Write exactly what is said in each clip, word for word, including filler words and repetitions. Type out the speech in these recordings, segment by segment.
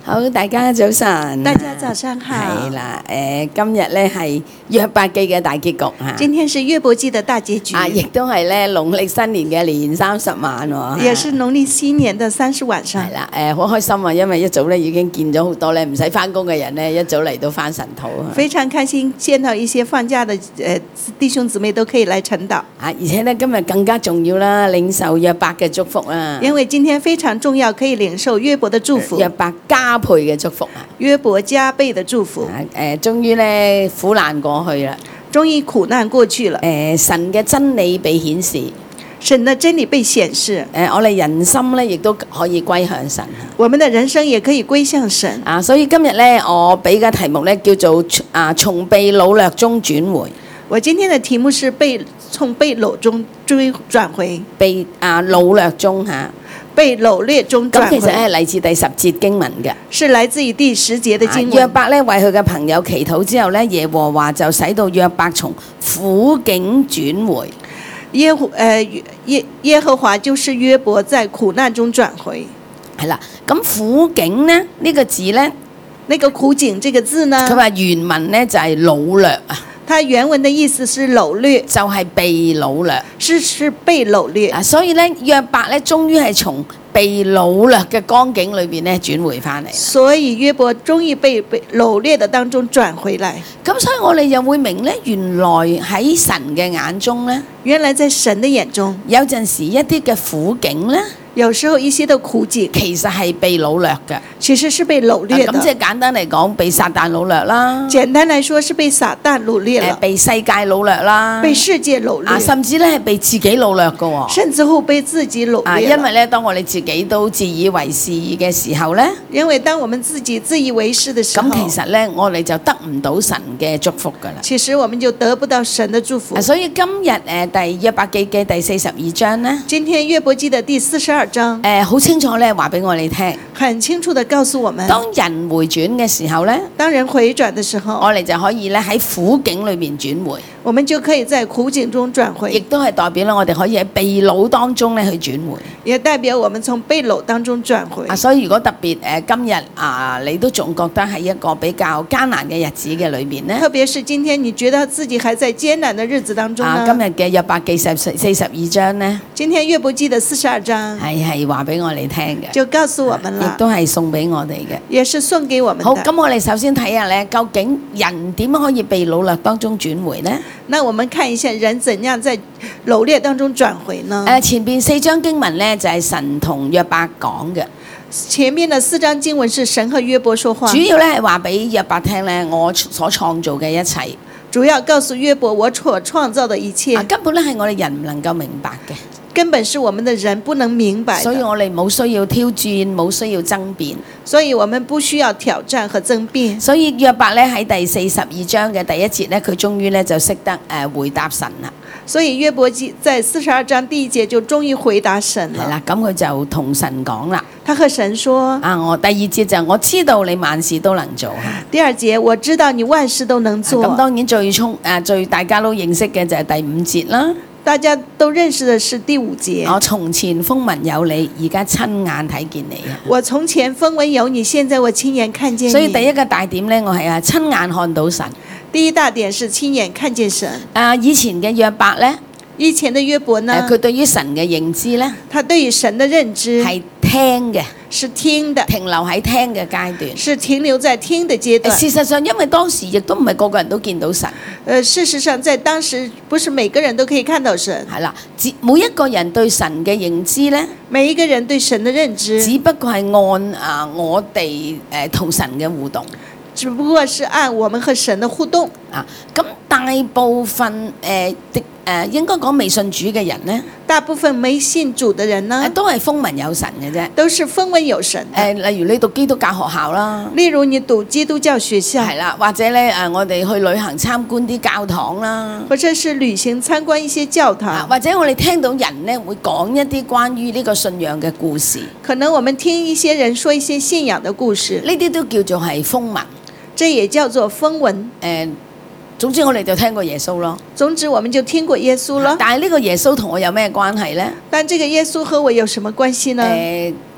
好，大家早晨。 大家早上好。 係啦，誒，今日咧係約伯記嘅大結局嚇。 今天是約伯記的大結局。 啊，亦都係咧農曆新年嘅年三十晚喎。 也是農曆新年的三十晚上。 係啦，誒，好開心啊，因為一早咧已經見咗好多咧唔使翻工嘅人咧，一早嚟到翻神土。 非常開心見到一些放假的誒弟兄姊妹都可以來晨禱。 啊，而且咧今日更加重要啦，領受約伯嘅祝福啦。 因為今天非常重要，可以領受約伯的祝福。 約伯加倍嘅祝福啊！ 約伯加倍的祝福。 誒，終於咧苦難過去啦。 終於苦難過去了。 誒，神嘅真理被顯示。 神的真理被顯示。 誒，我哋人心咧亦都可以歸向神。 我們的人生也可以歸向神。 啊，所以今日咧，我俾嘅題目咧叫做啊，從被擄掠中轉回。 我今天的題目是被從被擄中追轉回。 被啊擄掠中嚇。 被擄掠中轉回。 咁其實係嚟自第十節經文嘅。 是來自於第十節的經文。 約伯咧為佢嘅朋友祈禱之後咧，耶和華就使到約伯從苦境轉回。 耶和誒耶耶和華就是約伯在苦難中轉回。 係啦，咁苦境咧呢、呢個字咧， 那個苦境這個字呢？ 佢話原文咧就係擄掠啊。 它原文的意思是擄掠， 就係被擄掠， 是是被擄掠。 啊，所以咧約伯咧終於係從被擄掠嘅光景裏邊咧轉回翻嚟。 所以約伯終於被被擄掠的當中轉回來。 咁所以我哋又會明咧，原來喺神嘅眼中咧， 原來在神的眼中， 有陣時一啲嘅苦境咧， 有時候一些的苦境其實係被擄掠嘅， 其實是被擄掠的。 咁即係簡單嚟講，被撒旦擄掠啦。 簡單來說，是被撒旦擄掠了。 被世界擄掠啦。 被世界擄掠。 啊，甚至咧係被自己擄掠嘅喎。 甚至乎被自己擄掠。 啊，因為咧，當我哋自己都自以為是嘅時候咧， 因為當我們自己自以為是的時候， 咁其實咧，我哋就得唔到神嘅祝福噶啦。 其實我們就得不到神的祝福。 啊，所以今日誒第約伯記嘅第四十二章咧， 今天約伯記的第四十二章， 誒好清楚咧話俾我哋聽， 很清楚地告訴我們， 當人回轉嘅時候咧， 當人回轉的時候， 我哋就可以咧喺苦境裏面轉回， 我們就可以在苦境中轉回， 亦都係代表咧我哋可以喺被擄當中咧去轉回， 也代表我們從被擄當中轉回。 啊，所以如果特別誒、呃、今日啊，你都仲覺得喺一個比較艱難嘅日子嘅裏邊咧， 特別是今天你覺得自己還在艱難的日子當中呢？ 啊，今日嘅約伯記四四十二章咧， 今天約伯記的四十二章係係話俾我哋聽嘅， 就告訴我們啦， 亦都係送俾我哋嘅， 也是送給我們的。 好，咁我哋首先睇下咧，究竟人點樣可以被擄掠當中轉回呢？ 那我們看一下人怎樣在擄掠當中轉回呢？ 誒，前邊四章經文咧就係神同約伯講嘅。 前面的四章經文是神和約伯說話， 主要咧係話俾約伯聽咧，我所創造嘅一切， 主要告訴約伯我所創造的一切， 啊，根本咧係我哋人唔能夠明白嘅， 根本是我們的人不能明白的， 所以我哋冇需要挑戰，冇需要爭辯， 所以我們不需要挑戰和爭辯。 所以約伯咧喺第四十二章嘅第一節咧，佢終於咧就識得誒回答神啦。 所以約伯記在四十二章第一節就終於回答神了。 係啦，咁佢就同神講啦。 他和神說： 啊，我第二節就我知道你萬事都能做。 第二節我知道你萬事都能做。 咁當然最衝誒最大家都認識嘅就係第五節啦。 大家都認識的是第五節。 我從前風聞有你，而家親眼睇見你啊！ 我從前風聞有你，現在我親眼看見你。 所以第一個大點咧，我係啊親眼看到神。 第一大點是親眼看見神。 啊，以前嘅約伯咧， 以前的約伯呢？ 佢對於神嘅認知咧， 他對於神的認知係聽嘅， 是聽的， 停留喺聽嘅階段， 是停留在聽的階段。 事實上，因為當時亦都唔係個個人都見到神。 呃，事實上，在當時不是每個人都可以看到神。 係啦，每一個人對神嘅認知咧， 每一個人對神的認知， 只不過係按啊我哋誒同神嘅互動， 只不過是按我們和神的互動啊。咁大部分誒的誒應該講未信主嘅人咧， 大部分沒信主的人呢， 都係風聞有神嘅啫， 都是風聞有神。 誒，例如你讀基督教學校啦， 例如你讀基督教學校， 係啦，或者咧誒，我哋去旅行參觀啲教堂啦， 或者是旅行參觀一些教堂， 啊、或者我哋聽到人咧會講一啲關於呢個信仰嘅故事， 可能我們聽一些人說一些信仰的故事， 呢啲都叫做係風聞， 這也叫做風聞。誒、 呃。總之我哋就聽過耶穌咯。 總之我們就聽過耶穌咯。 但係呢個耶穌同我有咩關係呢？ 但這個耶穌和我有什麼關係呢？ 誒、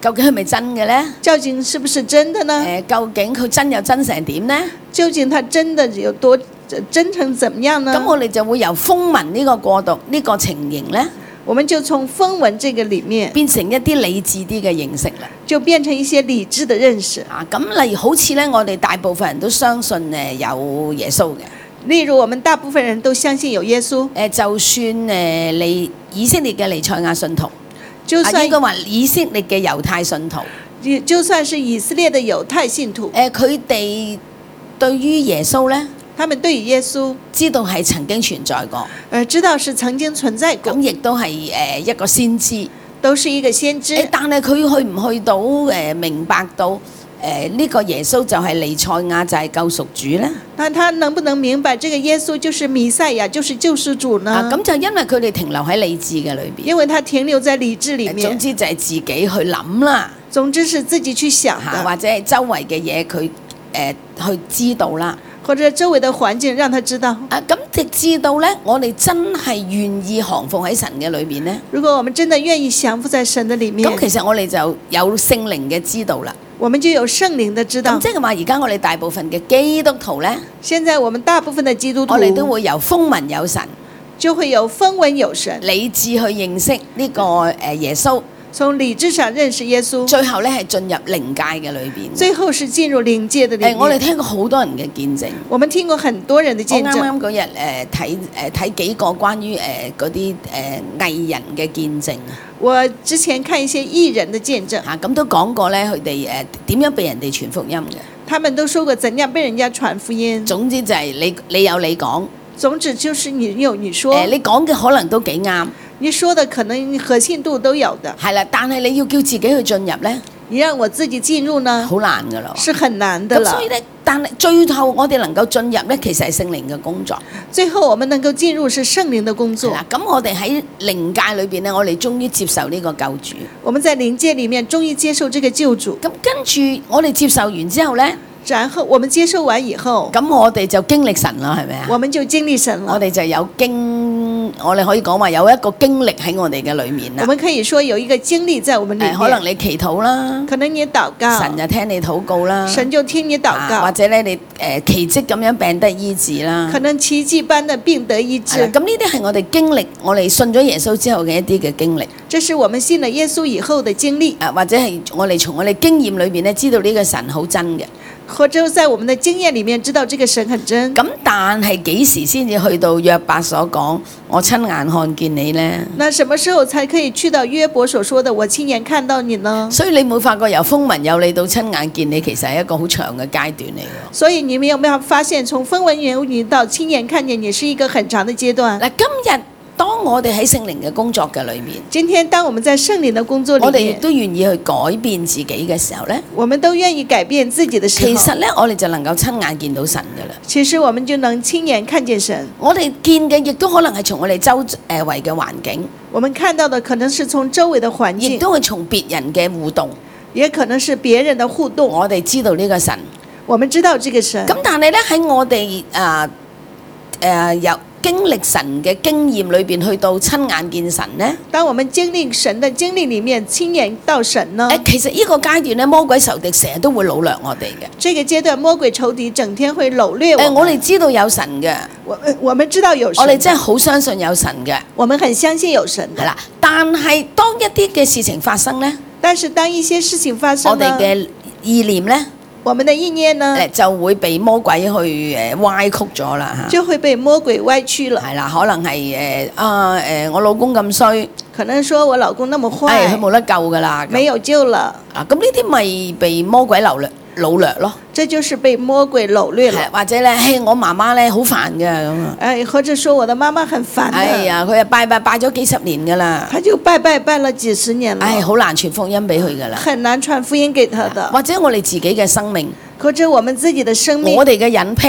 究竟係咪真嘅咧？ 究竟是不是真的呢？ 誒，究竟佢真又真成點咧？ 究竟他真的有多真成怎麼樣呢？ 咁我哋就會由風聞呢個過渡呢個情形咧， 我們就從風聞這個裡面變成一啲理智啲嘅認識啦。 就變成一些理智的認識。 啊，咁例如好似咧，我哋大部分人都相信誒有耶穌嘅。 例如，我們大部分人都相信有耶穌。 誒，就算誒你以色列嘅彌賽亞信徒，啊就算應該話以色列嘅猶太信徒， 就算是以色列的猶太信徒， 誒佢哋對於耶穌咧， 他們對於耶穌知道係曾經存在過， 呃知道是曾經存在過， 咁亦都係誒一個先知。 都是一個先知。 誒，但係佢去唔去到誒明白到誒呢個耶穌就係彌賽亞，就係救贖主咧？ 但他能不能明白這個耶穌就是彌賽亞，就是救贖主呢？ 啊，咁就因為佢哋停留喺理智嘅裏邊， 因為他停留在理智裡總面， 之就係自己去諗啦， 總之是自己去想嚇的， 或者係周圍嘅嘢佢誒去知道啦。 或者周圍的環境讓他知道。 啊，咁直至到咧，我哋真係願意降服喺神嘅裏邊咧， 如果我們真的願意降服在神的裡面， 咁其實我哋就有聖靈嘅知道啦。 我們就有聖靈的知道。 咁即係話，而家我哋大部分嘅基督徒咧， 現在我們大部分的基督徒， 我哋都會由風聞有神， 就會有風聞有神， 理智去認識呢個誒耶穌， 從理智上認識耶穌， 最後咧係進入靈界嘅裏邊。 最後是進入靈界的裡面。 誒，我哋聽過好多人嘅見證。 我們聽過很多人的我見證。 啱啱嗰日誒睇誒睇幾個關於誒嗰啲誒藝人嘅見證啊。 我之前看一些藝人的見證， 嚇咁都講過咧，佢哋誒點樣被人哋傳福音嘅。 他們都說過怎樣被人家傳福音。 總之就係你你有你講， 總之就是你有你說。 誒你講嘅可能都幾啱， 你說的可能可信度都有的。 係啦，但係你要叫自己去進入咧， 你讓我自己進入呢， 好難噶咯。 是很難的了。 咁所以咧，但係最後我哋能夠進入咧，其實係聖靈嘅工作。 最後我們能夠進入是聖靈的工作。 係啦，咁我哋喺靈界裏邊咧，我哋終於接受呢個救主。 我們在靈界裡面終於接受這個救主。 咁跟住我哋接受完之後咧， 然後我們接受完以後， 咁我哋就經歷神啦，係咪啊？ 我們就經歷神了。 我哋就有經，我哋可以講話有一個經歷喺我哋嘅裏面啦我。們可以說有一個經歷在我們裡面。 誒，可能你祈禱啦， 可能你禱告， 神就聽你禱告啦， 神就聽你禱告， 啊或者咧你誒奇蹟咁樣病得醫治啦。 可能奇蹟般的病得醫治。 係啦，咁呢啲係我哋經歷，我哋信咗耶穌之後嘅一啲嘅經歷。 這是我們信了耶穌以後的經歷， 啊，或者係我哋從我哋經驗裏邊咧知道呢個神好真嘅。 或者在我們的經驗裡面知道這個神很真。 咁但係幾時先至去到約伯所講我親眼看見你呢？ 那什麼時候才可以去到約伯所說的我親眼看到你呢？ 所以你冇發覺由風聞有你到親眼見你，其實係一個好長嘅階段嚟嘅。 所以你們有沒有發現，從風聞有你到親眼看見你是一個很長的階段？ 嗱，今日當我哋喺聖靈嘅工作嘅裏面， 今天當我們在聖靈的工作裡面， 我哋亦都願意去改變自己嘅時候呢， 我們都願意改變自己的時候， 其實呢，我哋就能夠親眼見到神嘅啦。 其實我們就能親眼看見神。 我哋見嘅亦都可能係從我哋周誒圍嘅環境， 我們看到的可能是從周圍的環境， 亦都係從別人嘅互動， 也可能是別人的互動。 我哋知道呢個神。 我們知道這個神。 咁但係咧喺我哋啊誒有經歷神嘅經驗裏邊，去到親眼見神咧。 當我們經歷神的經歷裡面，親眼到神呢？ 誒，其實呢個階段咧，魔鬼仇敵成日都會擄掠我哋嘅。 這個階段，魔鬼仇敵整天會擄掠我們。 誒，我哋知道有神嘅， 我我們知道有神， 我哋真係好相信有神嘅， 我們很相信有神的。 係啦。但係當一啲嘅事情發生咧， 但是當一些事情發生， 我哋嘅意念咧， 我們的意念呢， 誒就會被魔鬼去誒歪曲咗啦嚇。 就會被魔鬼歪曲了。 係啦，可能係誒啊誒，我老公咁衰， 可能說我老公那麼壞， 誒佢冇得救噶啦， 沒有救了。 啊，咁呢啲咪被魔鬼擄掠擄掠咯。 這就是被魔鬼擄掠了。 或者咧，嘿，我媽媽咧好煩嘅咁啊。 誒，或者說我的媽媽很煩的。 哎呀，佢啊拜拜拜咗幾十年噶啦。 他就拜拜拜了幾十年了。 唉，好難傳福音俾佢噶啦。 很難傳福音給他的。 或者我哋自己嘅生命， 或者我們自己的生命， 我哋嘅隱癖，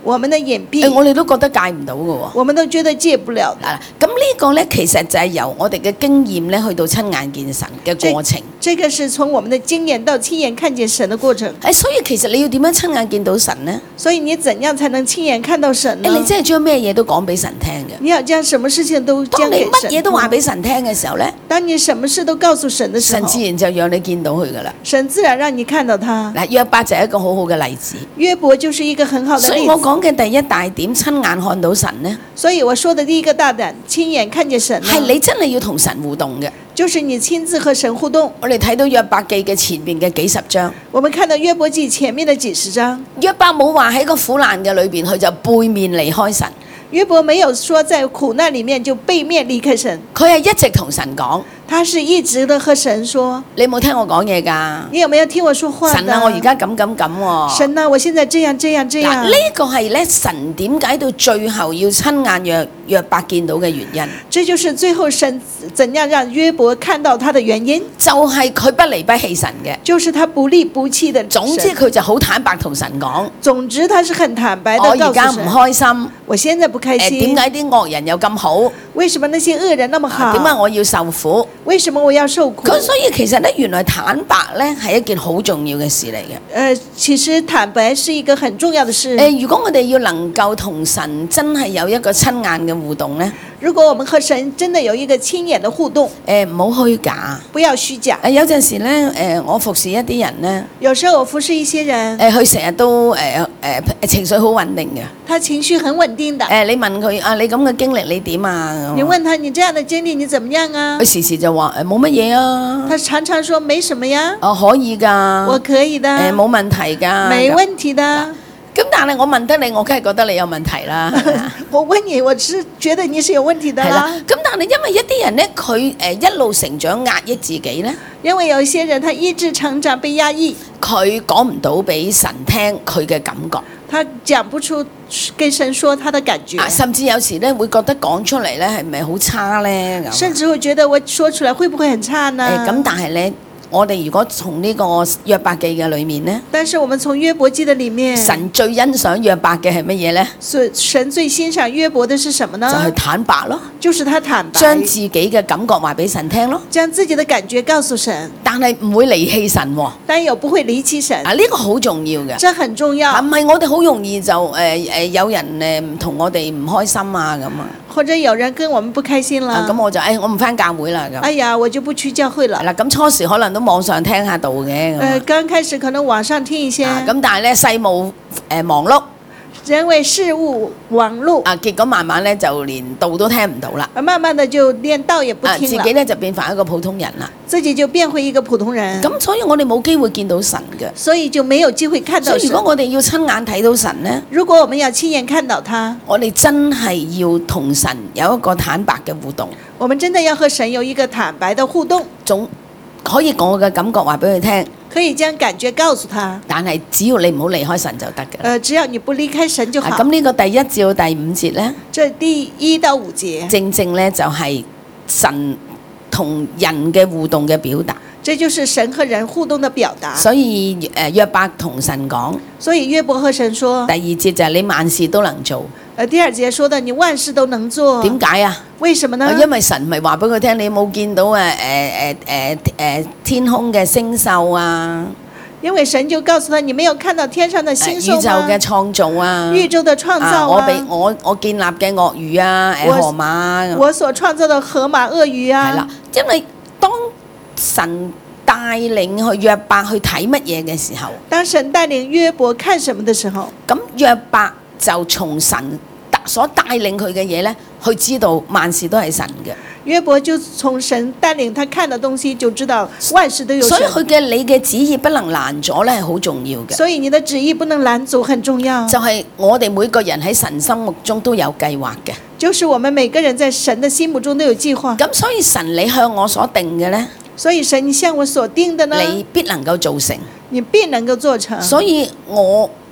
我們的眼閉誒，我哋都覺得戒唔到嘅喎。 我們都覺得戒不了的。 嗱，咁呢個咧其實就係由我哋嘅經驗咧去到親眼見神嘅過程。 這個是從我們的經驗到親眼看見神的過程。 誒，所以其實你要點樣親眼見到神呢？ 所以你怎樣才能親眼看到神呢？ 誒，你真係將咩嘢都講俾神聽嘅。 你要將什麼事情都當你講給神。 乜嘢都話俾神聽嘅時候咧， 當你什麼事都告訴神的時候， 神自然就讓你見到佢噶啦。 神自然讓你看到他。 嗱，約伯就係一個好好嘅例子。 約伯就是一個很好的例子。 所以我講嘅第一大點，親眼看到神呢， 所以我說的第一個大膽，親眼看見神呢， 係你真係要同神互動嘅。 就是你親自和神互動。 我哋睇到約伯記嘅前面嘅幾十章， 我們看到約伯記前面的幾十章， 約伯冇話喺個苦難嘅裏邊，佢就背面離開神。 約伯沒有說在苦難裏面就背面離開神， 佢係一直同神講。 他是一直的和神說。 你冇聽我講嘢㗎？ 你有沒有聽我說話？ 神啊，我而家咁咁咁喎。 神啊，我現在這樣這樣這樣。 嗱，呢個係咧神點解到最後要親眼約約伯見到嘅原因。 這就是最後神怎樣讓約伯看到他的原因， 就係佢不離不棄神嘅。 就是他不離不棄的神。 總之佢就好坦白同神講。 總之他是很坦白的我告訴神。 而家唔開心。 我現在不開心。 點解啲惡人又咁好？ 為什麼那些惡人那麼好？ 點解我要受苦？ 為什麼我要受苦？ 咁所以其實咧，原來坦白咧係一件好重要嘅事嚟嘅。 誒、呃，其實坦白是一個很重要的事。 誒、呃，如果我哋要能夠同神真係有一個親眼嘅互動咧， 如果我們和神真的有一個親眼的互動， 誒唔好虛假， 不要虛假。誒、 呃，有陣時咧，誒、呃，我服侍一啲人咧， 有時候我服侍一些人， 誒、呃，佢成日都誒誒、呃呃、情緒好穩定嘅。 他情緒很穩定的。誒、 呃，你問佢啊，你咁嘅經歷你點啊？ 你問他你這樣的經歷你怎麼樣啊？ 佢時時就話誒冇乜嘢啊。 他常常說沒什麼呀。 哦，可以㗎。 我可以的。誒、 呃，冇問題㗎。 沒問題的。 咁但係我問得你，我梗係覺得你有問題啦。 我問你，我是覺得你是有問題的啦。 咁但係因為一啲人咧，佢誒一路成長壓抑自己咧， 因為有一些人他一直成長被壓抑， 佢講唔到俾神聽佢嘅感覺， 他講不出跟神說他的感覺， 啊、甚至有時咧會覺得講出嚟咧係咪好差咧？ 甚至會覺得我說出來會不會很差呢？ 誒咁、呃，但係咧。我哋如果從呢個約伯記嘅裏面呢， 但是我們從約伯記的裡面， 神最欣賞約伯嘅係乜嘢呢？ 神最欣賞約伯的是什麼呢？ 就係坦白咯， 就是他坦白， 將自己嘅感覺話俾神聽咯， 將自己的感覺告訴神， 但係唔會離棄神喎， 但又不會離棄神。 啊，呢個好重要嘅， 這很重要。 唔係我哋好容易就誒誒、呃、有人誒唔同我哋唔開心啊咁啊， 或者有人跟我們不開心啦， 咁、啊、我就誒、哎、我唔返教會啦咁。 哎呀，我就不去教會了。 嗱，咁初時可能都網上聽下道嘅，誒、 呃，剛開始可能網上聽一些，咁、 啊、但係咧世務誒忙碌， 因為事務網絡， 啊，結果慢慢咧就連道都聽唔到啦， 慢慢的就連道也不聽了， 啊、自己咧就變返一個普通人啦， 自己就變回一個普通人。 咁所以我哋冇機會見到神嘅， 所以就沒有機會看到神。 所以如果我哋要親眼睇到神咧， 如果我們要親眼看到他， 我哋真係要同神有一個坦白嘅互動。 我們真的要和神有一個坦白的互動， 總可以講我嘅感覺話俾佢聽， 可以將感覺告訴他。 但係只要你唔好離開神就得嘅。 呃，只要你不離開神就好。 咁呢個第一至到第五節咧， 這第一到五節， 正正咧就係神同人嘅互動嘅表達。 這就是神和人互動的表達。 所以誒約伯同神講， 所以約伯和神說， 第二節就係你萬事都能做。 誒，第二節說的你萬事都能做。 點解啊？ 為什麼呢？ 因為神咪話俾佢聽，你冇見到誒誒誒誒誒天空嘅星宿啊？ 因為神就告訴他，你沒有看到天上的星宿嗎？ 宇宙嘅創造啊， 宇宙的創造啊， 啊我俾我我建立嘅鱷魚啊，誒河馬， 我所創造的河馬鱷魚啊。 係啦，因為當神帶領去約伯去睇乜嘢嘅時候， 當神帶領約伯看什麼的時候， 咁約伯就從神所帶領佢嘅嘢咧，去知道萬事都係神嘅。 約伯就從神帶領他看的東西，就知道萬事都有神。 所以佢嘅你嘅旨意不能攔阻咧，係好重要嘅。 所以你的旨意不能攔阻，很重要。 就係我哋每個人喺神心目中都有計劃嘅。 就是我們每個人在神的心目中都有計劃。 咁所以神你向我所定嘅咧， 所以神你向我所定的呢， 你必能夠做成， 你必能夠做成。 所以我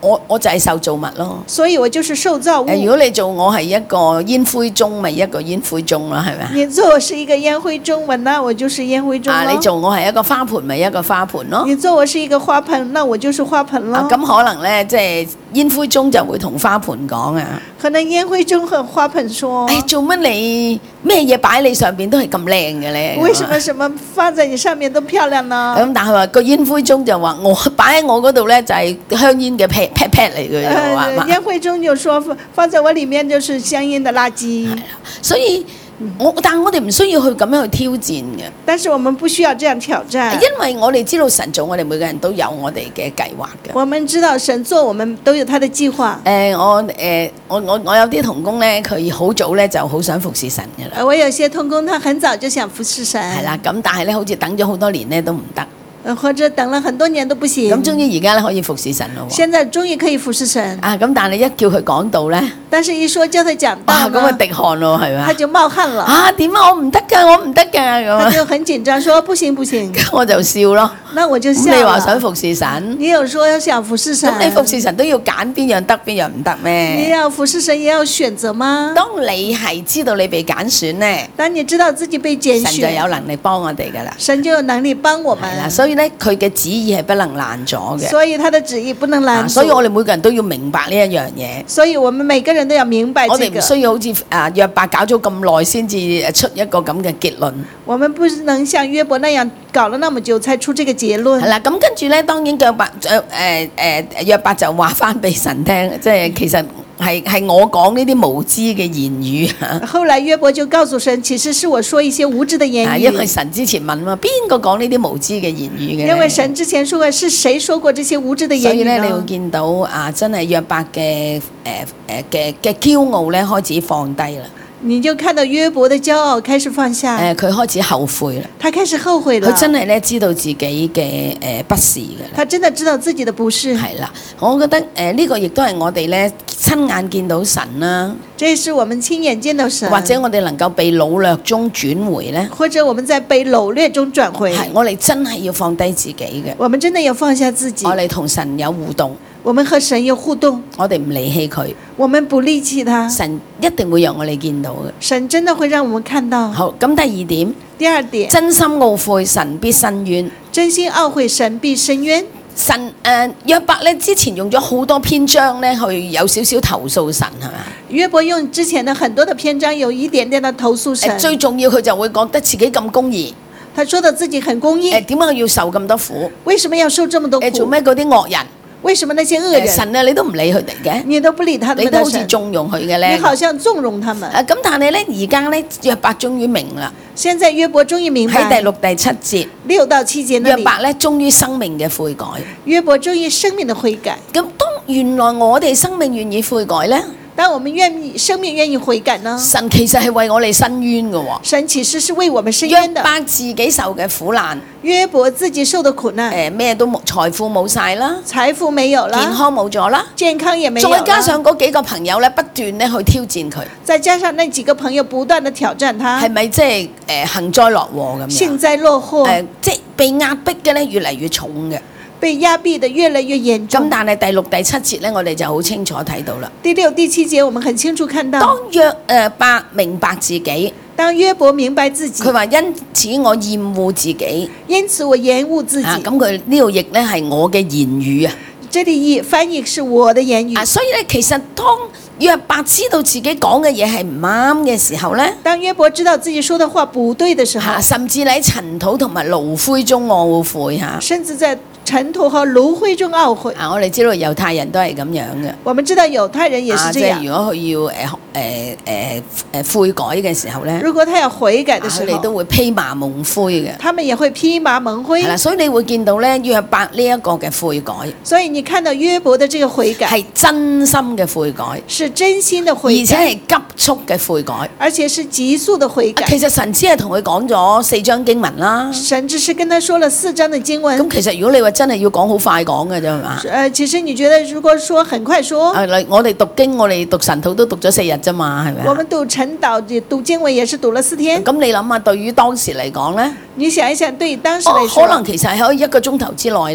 我我就係受造物咯。 所以我就是受造物。 誒，如果你做我係一個煙灰盅，咪一個煙灰盅啦，係咪啊？ 你做我是一個煙灰盅嘛，那我就是煙灰盅咯。 啊，你做我係一個花盆，咪一個花盆咯。 你做我是一個花盆，那我就是花盆咯。 啊，咁可能咧，即係煙灰盅就會同花盆講啊。 可能煙灰盅和花盆說： 誒，做乜你咩嘢擺你上邊都係咁靚嘅咧？ 為什麼什麼放在你上面都漂亮呢？ 咁但係話個煙灰盅就話我擺喺我嗰度咧就係香煙嘅 pat pat pat 嚟嘅，係嘛？ 煙灰盅就說放在我裡面就是香煙的垃圾。 所以我但係我哋唔需要去咁樣去挑戰嘅。 但是我們不需要這樣挑戰， 因為我哋知道神做我哋每個人都有我哋嘅計劃嘅。 我們知道神做我們都有他的計劃。 誒，我誒我我我有啲同工咧，佢好早咧就好想服侍神嘅啦。 我有些同工，他很早就想服侍神。 係啦，咁但係咧，好似等咗好多年咧都唔得。 或者等了很多年都不行。 咁終於而家咧可以服侍神咯。 現在終於可以服侍神。 啊，咁但係一叫佢講道咧， 但是一說叫他講道， 啊咁啊滴汗咯，係嘛？ 他就冒汗了。 啊點啊？我唔得㗎，我唔得㗎咁。 他就很緊張，說不行不行。 我就笑咯。 那我就笑。 你話想服侍神？ 你有說要想服侍神？ 咁你服侍神都要揀邊樣得邊樣唔得咩？ 你要服侍神也要選擇嗎？ 當你係知道你被揀選咧， 當你知道自己被揀選， 神就有能力幫我哋㗎啦。 神就有能力幫我們。 係啦，所以咧佢嘅旨意係不能攔阻嘅。 所以他的旨意不能攔阻。 所以我哋每個人都要明白呢一樣嘢。 所以我們每個人都要明白這個。 我哋唔需要好似啊約伯搞咗咁耐先至出一個咁嘅結論。 我們不能像約伯那樣搞了那麼久才出這個結論。 係啦，咁跟住咧，當然約伯誒誒誒約伯就話翻俾神聽，即係其實係係我講呢啲無知嘅言語嚇。 後來約伯就告訴神，其實是我說一些無知的言語。 因為神之前問嘛，邊個講呢啲無知嘅言語嘅？ 因為神之前說過，是誰說過這些無知的言語呢？ 所以咧，你會見到啊，真係約伯嘅誒誒嘅嘅驕傲咧，開始放低啦。 你就看到約伯的驕傲開始放下。 誒，佢開始後悔啦。 他開始後悔了。 佢真係咧知道自己嘅誒不是嘅。 他真的知道自己的不是。 係啦，我覺得誒呢個亦都係我哋咧親眼見到神啦。 這是我們親眼見到神。 或者我哋能夠被擄掠中轉回咧。 或者我們在被擄掠中轉回。 係，我哋真係要放低自己嘅。 我們真的要放下自己。 我哋同神有互動。 我們和神有互動， 我哋唔離棄佢， 我們不離棄他， 神一定會讓我哋見到嘅。 神真的會讓我們看到。 好，咁第二點， 第二點， 真心懊悔，神必伸冤。 真心懊悔，神必伸冤。 神誒、呃、約伯咧之前用咗好多篇章咧去有少少投訴神係嘛？ 約伯用之前的很多的篇章有一點點的投訴神。 呃、最重要佢就會覺得自己咁公義。 他說到自己很公義。 誒點解要受咁多苦？ 為什麼要受這麼多苦？ 誒做咩嗰啲惡人？ 為什麼那些惡人？ 神啊，你都唔理佢哋嘅， 你都不理他們， 你都好似縱容佢嘅咧。 你好像縱容他們。 啊，咁但係咧，而家咧約伯終於明啦。 現在約伯終於明白。 喺第六、第七節。 六到七節那裡。 約伯咧終於生命嘅悔改。 約伯終於生命的悔改。 咁當原來我哋生命願意悔改咧？ 當我們願意生命願意悔改呢？ 神其實係為我哋伸冤嘅喎。 神其實是為我們伸冤的。 約伯自己受嘅苦難。 約伯自己受的苦難。 誒咩都冇，財富冇晒啦。 財富沒有啦。 健康冇咗啦。 健康也沒有啦。 再加上嗰幾個朋友咧，不斷咧去挑戰佢。 再加上那幾個朋友不斷地挑戰他。 係咪即係誒幸災樂禍咁樣？ 幸災樂禍。 誒即係被壓迫嘅咧，越嚟越重嘅。 被壓迫得越來越嚴重。 咁但係第六、第七節咧，我哋就好清楚睇到啦。 第六、第七節，我們很清楚看到。 當約誒伯明白自己， 當約伯明白自己， 佢話因此我厭惡自己， 因此我厭惡自己。 啊，咁佢呢度譯咧係我嘅言語啊。 這裡譯翻譯是我的言語。 啊，所以咧其實當約伯知道自己講嘅嘢係唔啱嘅時候咧， 當約伯知道自己說的話不對的時候， 啊、甚至喺塵土同埋爐灰中懊悔嚇， 甚至在塵土和爐灰中懊悔。 啊，我哋知道猶太人都係咁樣嘅。 我們知道猶太人也是這樣。 啊、即係如果佢要誒誒誒誒悔改嘅時候咧， 如果他要悔改嘅時候， 佢哋都會披麻蒙灰嘅。 他們也會披麻蒙灰。 係啦，所以你會見到咧約伯呢一個嘅悔改。 所以你看到約伯的這個悔改係真心嘅悔改， 是真心的悔改， 而且係急速嘅悔改， 而且是急速的悔改。 其實神只係同佢講咗四章經文啦。 神只是跟他說了四章的經文。 咁其實如果你話真係要講好快講嘅啫嘛。 誒，其實你覺得如果說很快說， 誒，我哋讀經，我哋讀神土都讀咗四日啫嘛，係咪？ 我們讀陳導讀經文也是讀了四天。 咁你諗下，對於當時嚟講咧， 你想一想，對於當時嚟說， 可能其實喺一個鐘頭之內咧。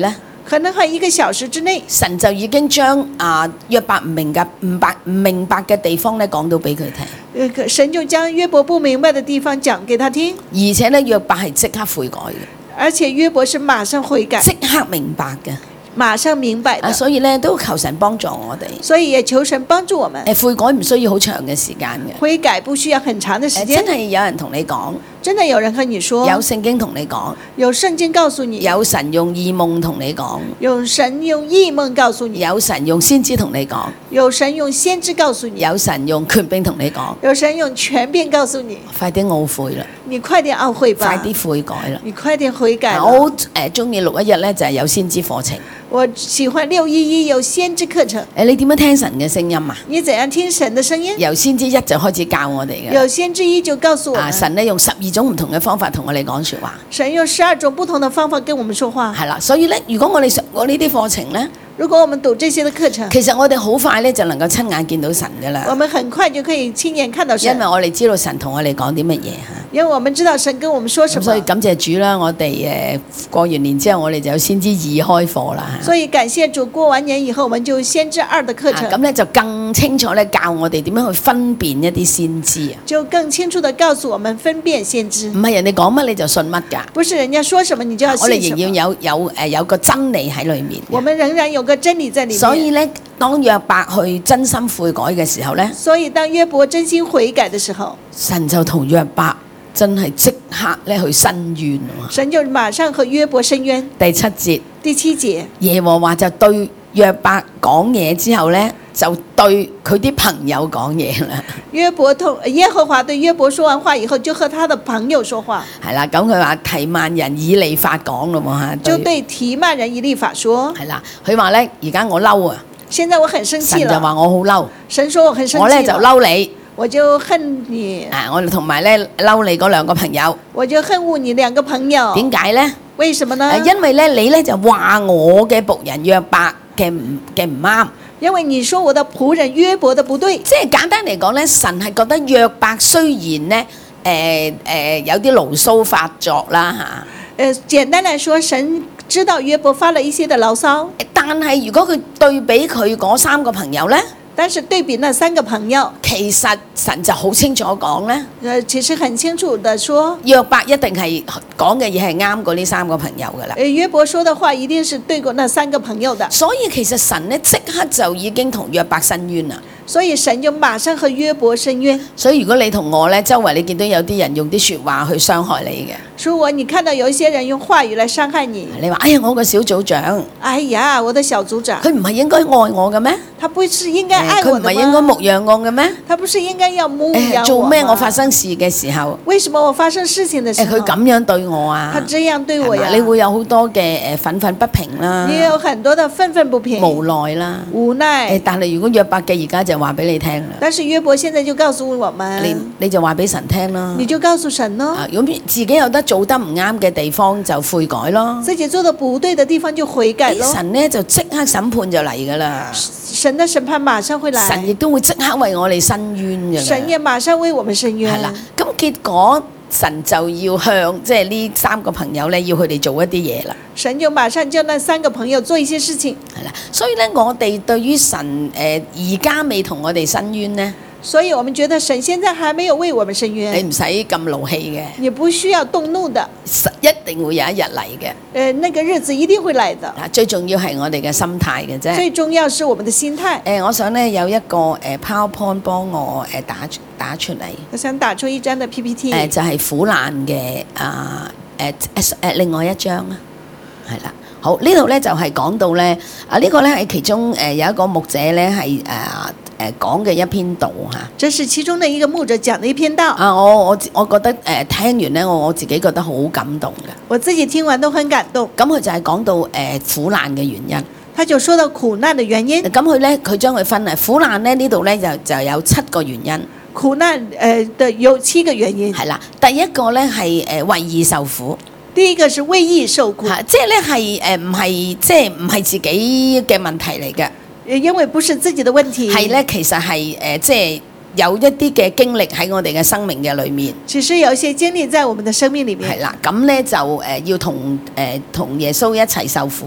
可能喺一個小時之內， 神就已經將啊約伯唔明嘅唔白唔明白嘅地方咧講到俾佢聽， 呃神就將約伯不明白的地方講給他聽， 而且咧約伯係即刻悔改嘅， 而且約伯是馬上悔改， 即刻明白嘅。 馬上明白啊， 的， 所以咧都求神幫助我哋。 所以也求神幫助我們。 誒悔改唔需要好長嘅時間嘅， 悔改不需要很長的時誒間真，係有人同你講， 真的有人和你說， 有聖經同你講， 有聖經告訴你， 有神用異夢同你講， 有神用異夢告訴你， 有神用先知同你講， 有神用先知告訴你， 有神用權柄同你講， 有神用權柄告訴你， 快啲懊悔啦， 你快點懊悔吧， 快啲悔改啦。 你快點悔改了。 我好誒中意六一日咧，就係有先知課程。 我喜歡六一一有先知課程， 誒，你點樣聽神嘅聲音啊？ 你怎樣聽神的聲音？ 由先知一就開始教我哋嘅。 有先知一就告訴我啊， 們， 神咧用十二種唔同嘅方法同我哋講説話， 神用十二種不同的方法跟我們說話。 係啦。所以咧，如果我哋上過呢啲課程咧， 如果我們讀這些的課程， 其實我哋好快咧就能夠親眼見到神噶啦， 我們很快就可以親眼看到神因為，我哋知道神同我哋講啲乜嘢嚇。 因為我們知道神跟我們說什咁所以麼。 感謝主啦，我哋誒過完年之後，我哋就有先知二開課啦嚇。 所以感謝主，過完年以後，我們就先知二的課程， 咁咧就更清楚咧教我哋點樣去分辨一啲先知啊！ 就更清楚地告訴我們分辨先知唔，係人哋講乜你就信乜㗎， 不是人家說什麼你就要我哋信什麼。 仍要有有誒有個真理喺裏面嘅。 我們仍然有個真理在裡面。 所以咧，當約伯去真心悔改嘅時候咧， 所以當約伯真心悔改的時候， 神就同約伯真係即刻咧去申冤喎。 神就馬上和約伯申冤。 第七節， 第七節， 耶和華就對約伯講嘢之後咧，就對佢啲朋友講嘢啦。 約伯同耶和華對約伯說完話以後，就和他的朋友說話， 係啦，咁佢話提曼人以利法講咯喎嚇， 就對提曼人以利法說， 係啦，佢話咧而家我嬲啊， 現在我很生氣了。 神就話我好嬲， 神說我很生我咧就氣了， 嬲你， 我就恨你， 啊，我哋同埋咧嬲你嗰兩個朋友， 我就恨惡你兩個朋友。 點解咧？ 為什麼呢？ 啊，因為咧你咧就話我嘅僕人約伯嘅唔嘅唔啱。 因為你說我的僕人約伯的不對， 即係簡單嚟講咧，神係覺得約伯雖然咧誒誒有啲牢騷發作啦嚇， 呃，簡單來說，神知道約伯發了一些的牢騷， 但係如果佢對比佢嗰三個朋友咧， 但是對比那三個朋友， 其實神就好清楚講咧， 呃，其實很清楚的說， 約伯一定係講嘅嘢係啱過呢三個朋友噶啦。 呃，約伯說的話一定是對過那三個朋友的， 所以其實神咧即刻就已經同約伯申冤啦。 所以神就馬上和約伯申冤。 所以如果你同我咧，周圍你見到有啲人用啲説話去傷害你嘅， 如果你看到有一些人用話語來傷害你， 你話哎呀我個小組長， 哎呀，我的小組長， 佢唔係應該愛我嘅咩？ 他不是應該愛佢唔我的嗎？ 係應該牧養我嘅咩？ 他不是應該要牧養誒我做咩我發嗎？ 生事嘅時候， 為什麼我發生事情的時誒候， 佢咁樣對我啊？ 他這樣對我呀？ 係嘛你會有好多嘅誒憤憤不平啦， 你有很多的憤憤不平、 無奈啦。 無奈誒，。但係如果約伯嘅而家就話俾你聽啦， 但是約伯現在就告訴我們， 你你就話俾神聽啦。 你就告訴神咯， 啊，咁自己有得做得唔啱嘅地方就悔改咯。 自己做的不對的地方就悔改咯。 神咧就即刻審判就嚟噶啦， 神的審判馬上會來， 神亦都會即刻為我哋伸冤嘅。 神也馬上為我們申冤。 係啦，咁結果神就要向即係呢三個朋友咧，要佢哋做一啲嘢啦。 神就馬上叫那三個朋友做一些事情。 係啦，所以咧我哋對於神誒而家未同我哋伸冤咧， 所以我們覺得神現在還沒有為我們申你冤， 唔使咁勞氣嘅， 你不需要動怒的， 實一定會有一日嚟嘅。 呃，那個日子一定會來的。 嗱，最重要係我哋嘅心態嘅啫。 最重要是我們的心態。 誒，我想咧有一個誒 PowerPoint 幫我誒打打出嚟。 我想打出一張的 P P T， 誒就係苦難嘅啊誒誒誒另外一張啦，係啦。好，呢度咧就係講到咧啊，呢個咧係其中誒有一個牧者咧係誒誒講嘅一篇道嚇。 這是其中的一個牧者講的一篇道。 啊，我我我覺得誒聽完咧，我我自己覺得好感動嘅。 我自己聽完都很感動。 咁佢就係講到誒苦難嘅原因。 他就說到苦難的原因。 咁佢咧佢將佢分啊苦難咧呢度咧就就有七個原因。 苦難誒的有七個原因。 係啦，第一個咧係誒為義受苦。 第一個是為義受苦， 嚇，即係咧係誒唔係即係唔係自己嘅問題嚟嘅， 因為不是自己的問題， 係咧其實係誒、呃、即係有一啲嘅經歷喺我哋嘅生命嘅裏面， 其實有一些經歷在我們的生命裡面， 係啦，咁咧就誒、呃、要同誒同耶穌一齊受苦啦，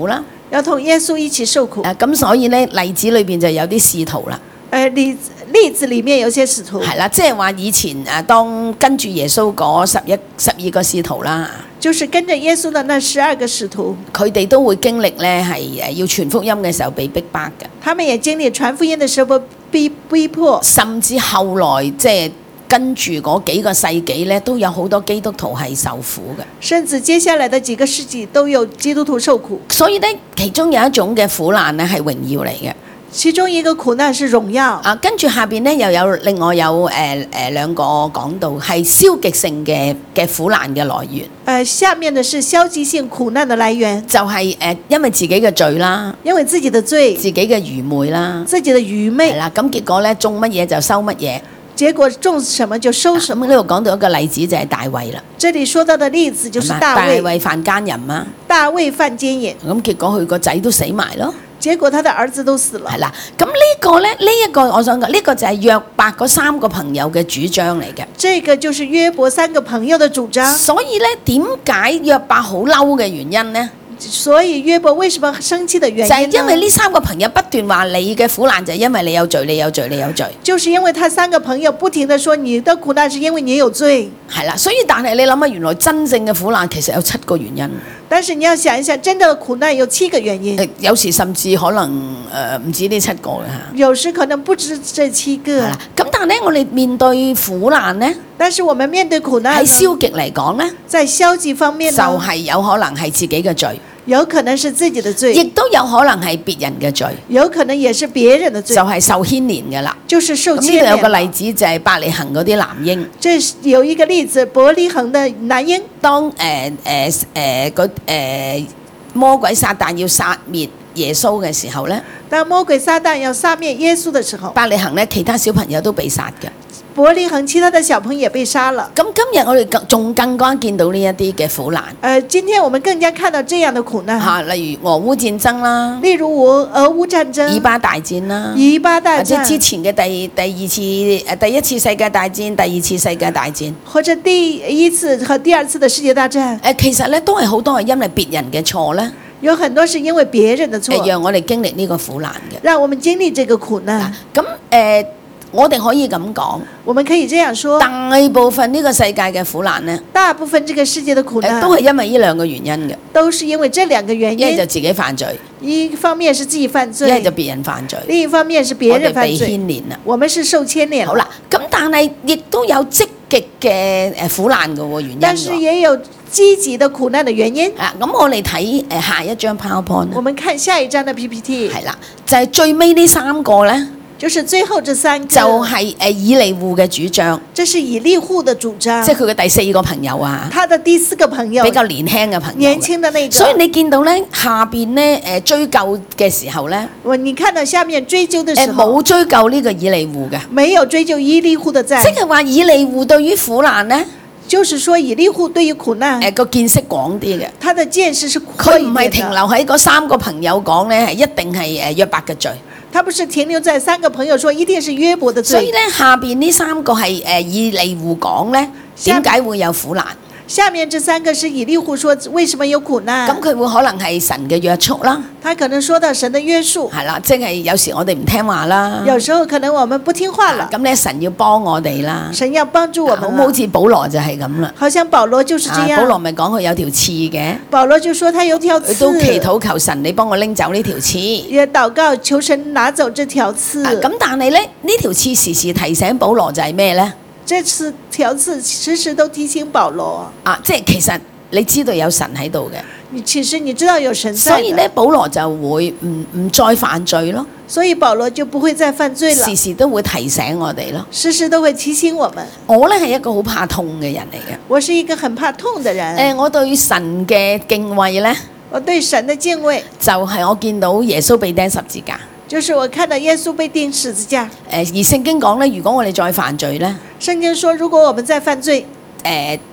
要同耶穌一起受苦。 誒咁所以咧例子裏邊就有啲使徒啦， 誒例例子裡面有些使徒， 係啦，即係話以前誒當跟住耶穌嗰十一十二個使徒啦， 就是跟着耶穌的那十二個使徒， 佢哋都會經歷咧係誒要傳福音嘅時候被逼迫嘅， 他們也經歷傳福音的時候被逼迫， 甚至後來即係跟住嗰幾個世紀咧，都有好多基督徒係受苦嘅。 甚至接下來的幾個世紀都有基督徒受苦。 所以咧，其中有一種嘅苦難咧係榮耀嚟嘅。 其中一個苦難是榮耀。 啊，跟住下邊咧又有另外有誒誒、呃呃、兩個講到係消極性嘅嘅苦難嘅來源。誒、 呃，下面的是消極性苦難的來源， 就係、是、誒、呃、因為自己嘅罪啦， 因為自己的罪， 自己嘅愚昧啦， 自己的愚昧。 係啦，咁結果咧種乜嘢就收乜嘢。 結果種什麼就收什麼。 咁呢度講到一個例子就係大衛啦。 這裡說到的例子就是大衛。 大衛犯奸淫啊。 大衛犯奸淫。 咁結果佢個仔都死埋咯。 結果他的兒子都死了。 係啦，咁呢個咧，呢、這、一個我想講，呢、這個就係約伯嗰三個朋友嘅主張嚟嘅。 這個就是約伯三個朋友的主張。 所以咧，點解約伯好嬲嘅原因呢？ 所以約伯為什麼生氣的原因就係、是、因為呢三個朋友不斷話你嘅苦難就係因為你有罪，你有罪，你有罪。 就是因為他三個朋友不停地說你的苦難是因為你有罪。 係啦，所以但係你諗下，原來真正嘅苦難其實有七個原因。 但是你要想一想，真正的苦難有七個原因。 有時甚至可能誒唔、呃、止呢七個嘅嚇。 有時可能不止這七個。 咁但係咧，我哋面對苦難咧， 但是我們面對苦難喺消極嚟講咧， 在消極方面就係、是、有可能係自己嘅罪。 有可能是自己的罪， 亦都有可能係別人嘅罪， 有可能也是別人的罪， 就係、是、受牽連嘅啦。 就是受牽連。 呢度有個例子就係伯利恆嗰啲男嬰。 這有一個例子，伯利恆的男嬰。當誒誒誒嗰誒魔鬼撒旦要殺滅耶穌嘅時候咧， 當魔鬼撒旦要殺滅耶穌的時候， 伯利恆咧其他小朋友都被殺嘅。 伯利恆其他的小朋友也被殺了。 咁今日我哋更仲更加見到呢一啲嘅苦難。 誒、呃，今天我們更加看到這樣的苦難。 嚇，例如俄烏戰爭啦， 例如俄俄烏戰爭、 以巴大戰啦， 以巴大戰， 或者之前嘅第第二次誒第一次世界大戰、第二次世界大戰， 或者第一次和第二次的世界大戰。 誒，其實咧都係好多係因為別人嘅錯咧。 有很多是因為別人的錯， 讓我哋經歷呢個苦難嘅。 讓我們經歷這個苦難。 咁誒、呃，我哋可以咁講， 我們可以這樣說， 大部分呢個世界嘅苦難呢， 大部分這個世界的苦難、 呃、都係因為呢兩個原因嘅， 都是因為這兩個原因。 一係就自己犯罪， 一方面是自己犯罪， 一係就別人犯罪， 另一方面是別人犯罪。 我哋被牽連啦， 我們是受牽連。 好啦，咁但係亦都有積極嘅誒苦難嘅喎原因。 但是也有積極的苦難的原因。 啊，咁我哋睇誒下一張 PowerPoint。 我們看下一張的 P P T。 係啦，就係、是、最尾呢三個咧。 就是最後這三個。 就係誒以利戶嘅主張。 這是以利戶的主張。 即係佢嘅第四個朋友啊。 他的第四個朋友。 比較年輕嘅朋友。 年輕的那個。 所以你見到咧下邊咧誒追究嘅時候咧。 我你看到下面追究的時候。 冇追究呢個以利戶嘅。 沒有追究以利戶的債。 即係話以利戶對於苦難咧。 就是說以利戶對於苦難， 誒個見識廣啲嘅， 他的見識是佢唔係停留喺嗰三個朋友講咧，係一定係誒約伯嘅罪。 他不是停留在三個朋友說一定是約伯的罪。 所以咧下邊呢三個係誒以利戶講咧，點解會有苦難？ 下面這三個是以利戶說為什麼有苦難？ 咁佢會可能係神嘅約束啦。 他可能說到神的約束。 係啦，即係有時我哋唔聽話啦。 有時候可能我們不聽話了。 咁咧神要幫我哋啦。 神要幫助我們。 好似保羅就係咁啦。 好像保羅就是這樣。 保羅咪講佢有條刺嘅。 保羅就說他有條刺。 佢都祈禱求神你幫我拎走呢條刺。 也禱告求神拿走這條刺。 咁但係咧呢條刺時時提醒保羅就係咩咧？ 這次條刺時時都提醒保羅啊，即係其實你知道有神喺度嘅， 你其實你知道有神在， 所以咧保羅就會唔唔再犯罪咯。 所以保羅就不會再犯罪了， 時時都會提醒我哋咯， 時時都會提醒我們。 我咧係一個好怕痛嘅人嚟嘅， 我是一個很怕痛的人。 誒、呃，我對神嘅敬畏咧， 我對神的敬畏就係、是、我見到耶穌被釘十字架。 就是我看到耶穌被釘十字架。誒， 而聖經講咧，如果我哋再犯罪咧， 聖經說如果我們再犯罪， 誒、呃，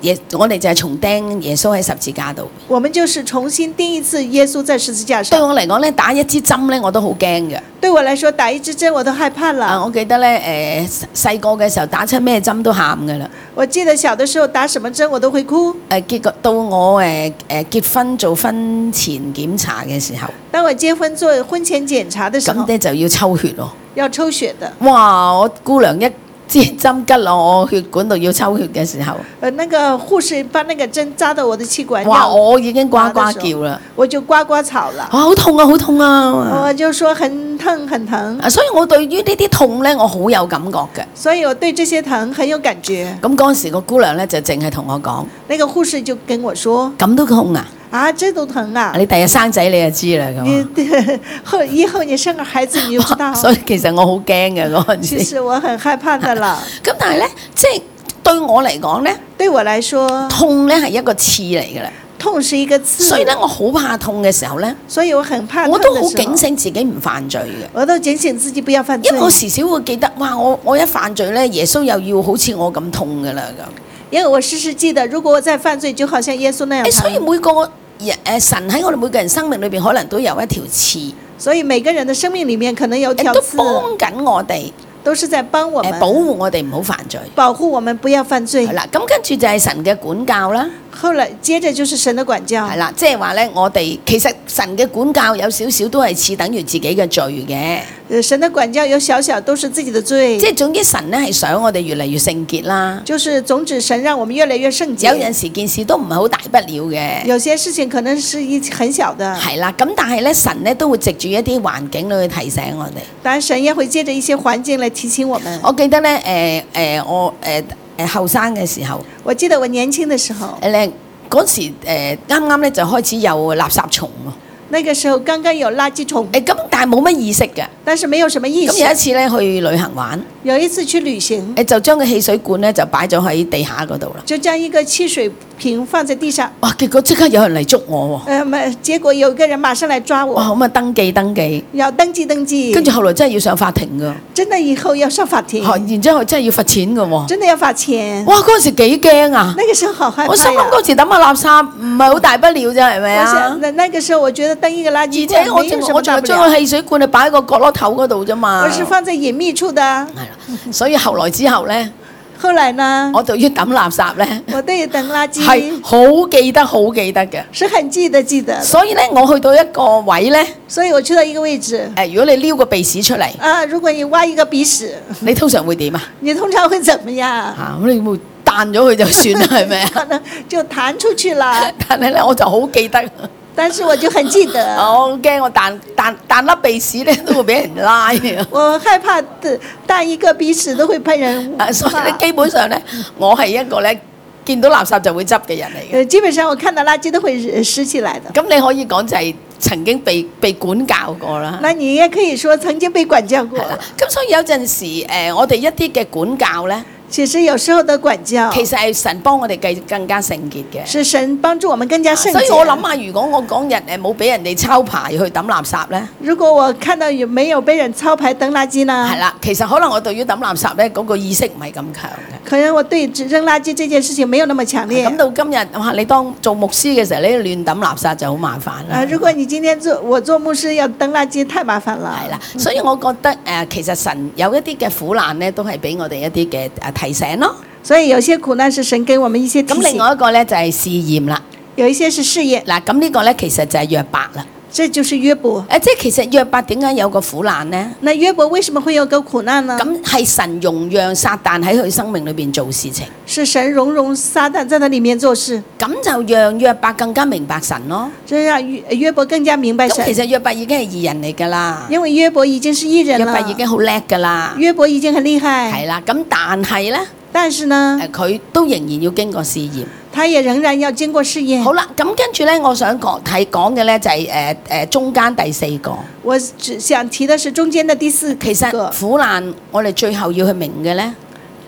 耶，我哋就係重釘耶穌喺十字架度。 我們就是重新釘一次耶穌在十字架對上。 我嚟講咧，打一支針咧，我都好驚嘅。 對我來說，打一支針我都害怕啊， 了。 我記得咧，誒細個嘅時候打出咩針都喊㗎啦。 我記得小的時候打什麼針我都會哭。 誒結果到我誒誒結婚做婚前檢查嘅時候， 當我結婚做婚前檢查的時候咁，咧就要抽血咯。 要抽血的。 哇！我姑娘一支針吉落我血管度要抽血嘅時候， 呃，那個護士把那個針扎到我的氣管， 哇！ 要我已經呱呱叫啦， 我就呱呱吵了。 哇！好痛啊，好痛啊！ 我就說很疼很疼， 啊，所以我對於呢啲痛咧，我好有感覺嘅。 所以我對這些疼很有感覺。 咁嗰陣時個姑娘咧就淨係同我講： 那個護士就跟我說： 咁都痛啊！ 啊，這都疼啊！ 你第日生仔你就知啦咁。 你後以後你生個孩子你就知道。 所以其實我好驚嘅嗰陣時。 其實我很害怕的啦。 咁但係咧，即係對我嚟講咧， 對我來說， 痛咧係一個刺嚟嘅啦。 痛是一個刺。 所以咧，我好怕痛嘅時候咧， 所以我很怕痛我的時候。 都好警醒自己唔犯罪嘅。 我都警醒自己不要犯罪。 因為我時時會記得，哇！我我一犯罪咧，耶穌又要好似我咁痛㗎啦咁。 因為我時時記得，如果我再犯罪，就好像耶穌那樣誒，所以疼。 每個人誒神喺我哋每個人生命裏邊，可能都有一條刺， 所以每個人的生命裡面可能有條誒都刺， 幫緊我哋， 都是在幫我們誒保護我哋唔好犯罪。 保護我們不要犯罪係。啦，咁跟住就係神嘅管教啦。 後來接着就是神的管教。 係啦，即係話咧，我哋其實神嘅管教有少少都係似等於自己嘅罪嘅。 呃神的管教有小小都是自己的罪。 即係總之神咧係想我哋越嚟越聖潔啦。 就是總指神讓我們越來越聖潔。 有陣時件事都唔係好大不了嘅。 有些事情可能是一很小的。 係啦，咁但係咧神咧都會藉住一啲環境去提醒我哋。 當然神也會借着一些環境來提醒我們。 我記得咧，誒、誒，我誒誒後生嘅時候， 我記得我年輕的時候， 誒咧嗰時誒啱啱咧就開始有垃圾蟲喎。 那個時候剛剛有垃圾蟲， 誒咁，但係冇乜意識嘅。 但是沒有什麼意咁有一識。 次咧去旅行玩， 有一次去旅行， 誒就將個汽水罐咧就擺咗喺地下嗰度啦。 就將一個汽水瓶放在地上， 哇！結果即刻有人嚟捉我喎。 呃，沒結果有個人馬上來抓哇！ 我， 咁啊登記登記， 要登記登記， 跟住後來真係要上法庭㗎， 真的以後要上法庭， 嚇然之後真係要罰錢㗎喎。 真的要罰錢。 哇！嗰陣時幾驚啊！ 那個時候好害怕我心諗呀。 嗰時抌下垃圾唔係好大不了啫，係咪啊我想？那那個時候我覺得登一個垃而圾且我罐沒有什仲我仲係麼大不了， 將個汽水罐啊擺喺個角落頭嗰度啫嘛。 我是放在隱秘處的。 係啦，所以後來之後咧， 後來呢， 我對於抌垃圾咧我對等垃圾係好記得好記得嘅。 是很記得記得的。 所以咧，我去到一個位咧， 所以我去到一個位置， 誒，如果你撩個鼻屎出嚟， 啊，如果你挖一個鼻屎， 你通常會點啊？ 你通常會怎麼樣？ 嚇，咁你會彈咗佢就算啦，係咪啊？ 可能就彈出去了。 但係咧，我就好記得， 但是我就很記得， 我好驚我彈彈彈粒鼻屎咧都會俾人拉嘅。 我害怕的彈一個鼻屎都會被人啊，所以咧罵。 基本上咧，我係一個咧見到垃圾就會執嘅人嚟嘅。 呃，基本上我看到垃圾都會拾起來的。 咁你可以講就係曾經被被管教過啦。 那你也可以說曾經被管教過係。啦，咁所以有陣時誒、我哋一啲嘅管教咧， 其實有時候的管教其實係神幫我哋更更加聖潔嘅。 是神幫助我們更加聖潔。 所以我諗下，如果我講人誒冇俾人哋抄牌去抌垃圾咧， 如果我看到有沒有被人抄牌扔垃圾呢？ 係啦，其實可能我對於抌垃圾咧嗰個意識唔係咁強嘅。 可能我對扔垃圾這件事情沒有那麼強烈。 咁到今日哇，你當做牧師嘅時候，你亂抌垃圾就好麻煩啦。 啊，如果你今天做我做牧師要扔垃圾，太麻煩了。 係啦，所以我覺得誒、呃其實神有一啲嘅苦難咧，都係俾我哋一啲嘅誒提醒咯。 所以有些苦難是神給我們一些提咁另醒， 外一個咧就係試驗啦。 有一些是試驗， 嗱，咁呢個咧其實就係約伯啦。 這就是約伯。 誒，即係其實約伯點解有個苦難呢？ 那約伯為什麼會有個苦難呢？ 咁係神容讓撒旦喺佢生命裏邊做事情， 是神容容撒旦在他裡面做事， 咁就讓約伯更加明白神咯。 這讓約約伯更加明白咁其神。 實約伯已經係義人嚟㗎啦， 因為約伯已經是義人約伯了， 已經好叻㗎啦， 約伯已經很厲害。 係啦。咁但係咧， 但是呢， 誒佢都仍然要經過試驗。 他也仍然要經過試驗。 好啦，咁跟住咧，我想講睇講嘅咧就係誒誒中間第四個。 我只想提的是中間的第四個。 其實苦難我哋最後要去明嘅咧，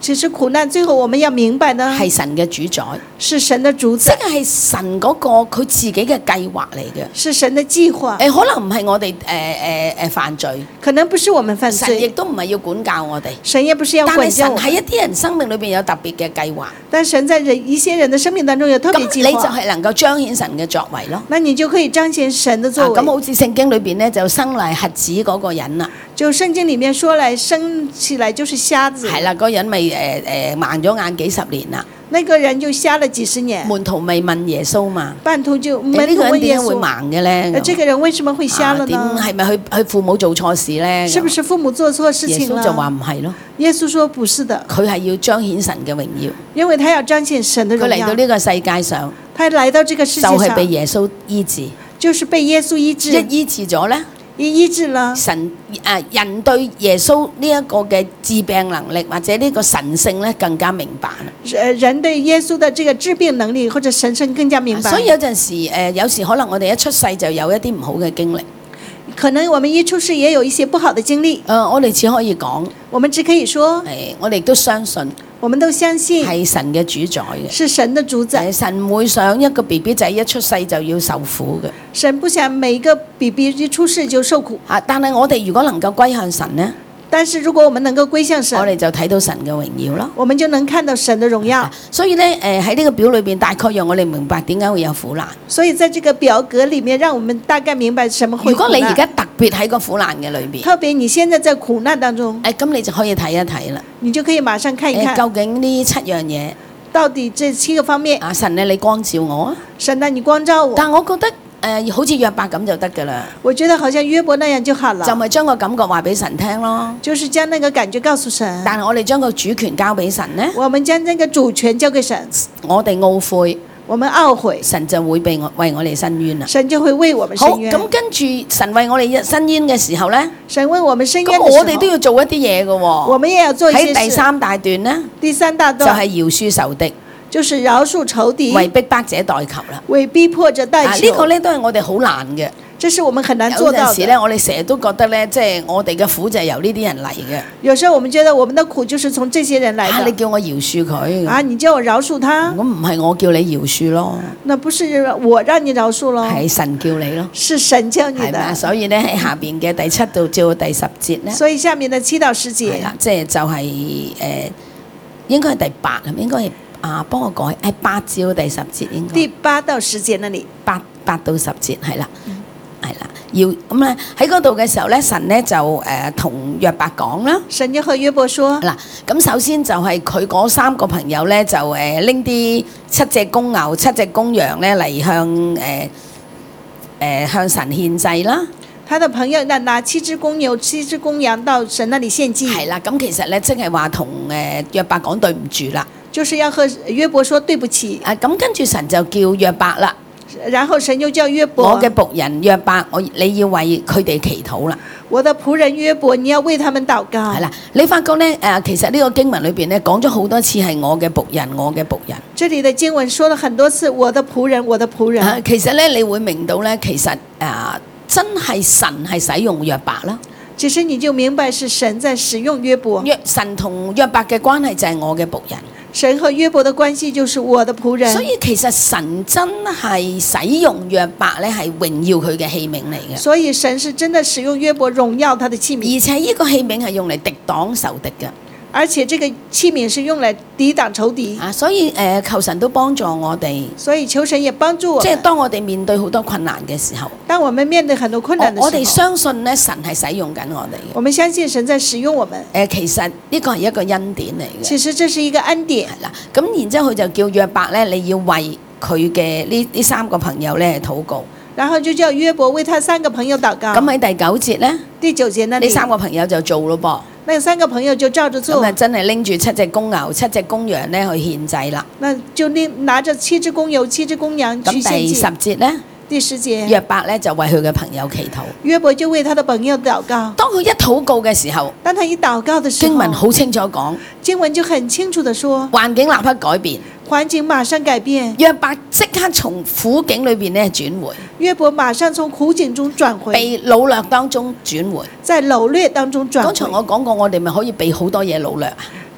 其實苦難最後我們要明白呢， 係神嘅主宰， 是神的主即宰， 係神嗰個佢自己嘅計劃嚟嘅。 是神的計劃。 誒，可能唔係我哋誒誒誒犯罪， 可能不是我們犯神亦罪， 都唔係要管教我哋， 神也不是要但係管教我們， 神喺一啲人生命裏邊有特別嘅計劃， 但神在人一些人的生命當中有特別計咁你就劃， 係能夠彰顯神嘅作為咯。 那你就可以彰顯神的啊作為。 咁好似聖經裏邊咧就生嚟瞎子嗰個人啦， 就聖經裡面說來生起來就是瞎子， 係啦，嗰個人咪誒誒盲咗眼幾十年啦， 那個人就瞎了幾十年， 門徒咪問耶穌嘛， 半途就誒門徒呢個人問耶穌， 點解會盲嘅咧？ 呃，這個人為什麼會瞎了啊點呢？ 係咪佢佢父母做錯事咧？ 是不是父母做錯事耶情穌就話了？ 唔係咯， 耶穌說不是的， 佢係要彰顯神嘅榮耀。 因為他要彰顯神的佢嚟到榮耀。 呢個世界上他來到這個世就係界上， 被耶穌醫治， 就是被耶穌醫一治， 醫治咗咧。 一醫治了。 神誒人對耶穌呢一個嘅治病能力或者呢個神性咧更加明白啦。 呃人對耶穌的這個治病能力或者神聖更加明白。 所以有陣時誒，有時可能我哋一出世就有一啲唔好嘅經歷。 可能我們一出世也有一些不好的經歷， 誒，我哋只可以講我們只可以說， 誒，我哋都相信我們都相信係神嘅主宰嘅。 是神的主宰。 誒，神唔會想一個 B B 仔一出世就要受苦嘅。 神不想每一個 B B 一出世就受苦， 啊，但係我哋如果能夠歸向神呢， 但是如果我們能夠歸向神， 我哋就睇到神嘅榮耀咯。 我們就能看到神的榮耀。 所以咧，誒喺呢個表裏邊，大概讓我哋明白點解會有苦難。 所以在這個表格裡面，讓我們大概明白什麼會如果你苦難。 而家特別喺個苦難嘅裏邊， 特別你現在在苦難當中， 誒咁你就可以睇一睇啦。 你就可以馬上看一誒， 看， 究竟呢七樣嘢， 到底這七個方面， 啊神咧，你光照我啊！ 神啊，你光照我。 但我覺得誒、呃，好似約伯咁就得㗎啦， 我覺得好像約伯那樣就好了， 就咪將個感覺話俾神聽咯。 就是將那個感覺告訴神。 但係我哋將個主權交俾神呢， 我們將這個主權交給神， 我哋懊悔， 我們懊悔， 神就會被我為我哋伸冤啦。 神就會為我們好， 伸冤。 咁跟住神為我哋伸冤嘅時候呢， 神為我們伸冤咁的時候， 我哋都要做一啲嘢嘅喎。 我們也要做一些事。 喺第三大段呢， 第三大就段係饒恕仇敵， 就是饒恕仇敵， 為逼迫者代求啦。 為逼迫者代啊， 求。 呢個咧都係我哋好難嘅。 這是我們很難有做到的。 陣時咧，我哋成日都覺得咧，即係我哋嘅苦就係由呢啲人嚟嘅。 有時候我們覺得我們的苦就是從這些人來啊，你的。 叫我饒恕佢， 啊，你叫我饒恕他， 咁唔係我叫你饒恕咯， 那不是我讓你饒恕咯， 係神叫你咯， 是神叫你係咪啊？ 的。 所以咧喺下邊嘅第七到至到第十節咧， 所以下面的七到十節係，啦，即係就係、誒、應該係第八係咪？應該係啊，幫我改，係八至到第十節應該。 第八到十節那裡， 八八到十節係啦，係啦，要咁咧喺嗰度嘅時候咧，神咧就誒同約伯講啦。 神就和約伯說， 嗱，咁首先就係佢嗰三個朋友咧，就誒拎啲七隻公牛、七隻公羊咧嚟向誒誒、呃、向神獻祭啦。 他的朋友拿拿七隻公牛、七隻公羊到神那裡獻祭， 係啦，咁其實咧即係話同誒約伯講對唔住啦。 就是要和約伯說對不起。 啊，咁跟住神就叫約伯啦， 然後神又叫約伯， 我嘅僕人約伯，我你要為佢哋祈禱啦。 我的僕人約伯，你要為他們禱告。 係啦，你發覺咧誒，其實呢個經文裏邊咧講咗好多次係我嘅僕人，我嘅僕人。 這裡的經文說了很多次，我的僕人，我的僕人。 啊，其實咧你會明到咧，其實誒、啊、真係神係使用約伯啦。 其實你就明白是神在使用約伯， 約神同約伯嘅關係就係我嘅僕人， 神和約伯的關係就是我的僕人。 所以其實神真係使用約伯咧係榮耀佢嘅器皿嚟嘅， 所以神是真的使用約伯榮耀他的器皿， 而且呢個器皿係用嚟敵擋仇敵嘅。 而且這個器皿是用來抵擋仇敵。 啊，所以誒、呃、求神都幫助我哋， 所以求神也幫助我們。 即係當我哋面對好多困難嘅時候， 當我們面對很多困難的時候， 我我哋相信咧神係使用緊我哋嘅。 我們相信神在使用我們。 誒、呃，其實呢個係一個恩典嚟嘅。 其實這是一個恩典。 係啦，咁然之後佢就叫約伯咧，你要為佢嘅呢呢三個朋友咧禱告。 然後就叫約伯為他三個朋友禱告。 咁喺第九節咧， 第九節那裡呢三個朋友就做咯噃。 那三個朋友就照着做。 咁啊，真係拎住七隻公牛、七隻公羊咧去獻祭啦。 那就拎拿着七隻公牛、七隻公羊去獻咁第十祭。 節咧， 第十節， 約伯咧就為佢嘅朋友祈禱。 約伯就為他的朋友禱告。 當佢一禱告嘅時候， 當他一禱告的時候， 經文好清楚講， 經文就很清楚的說， 環境立刻改變， 環境馬上改變， 約伯即刻從苦境裏邊咧轉回， 約伯馬上從苦境中轉回， 被擄掠當中轉回。 在擄掠當中轉回。 剛才我講過，我哋咪可以被好多嘢擄掠啊！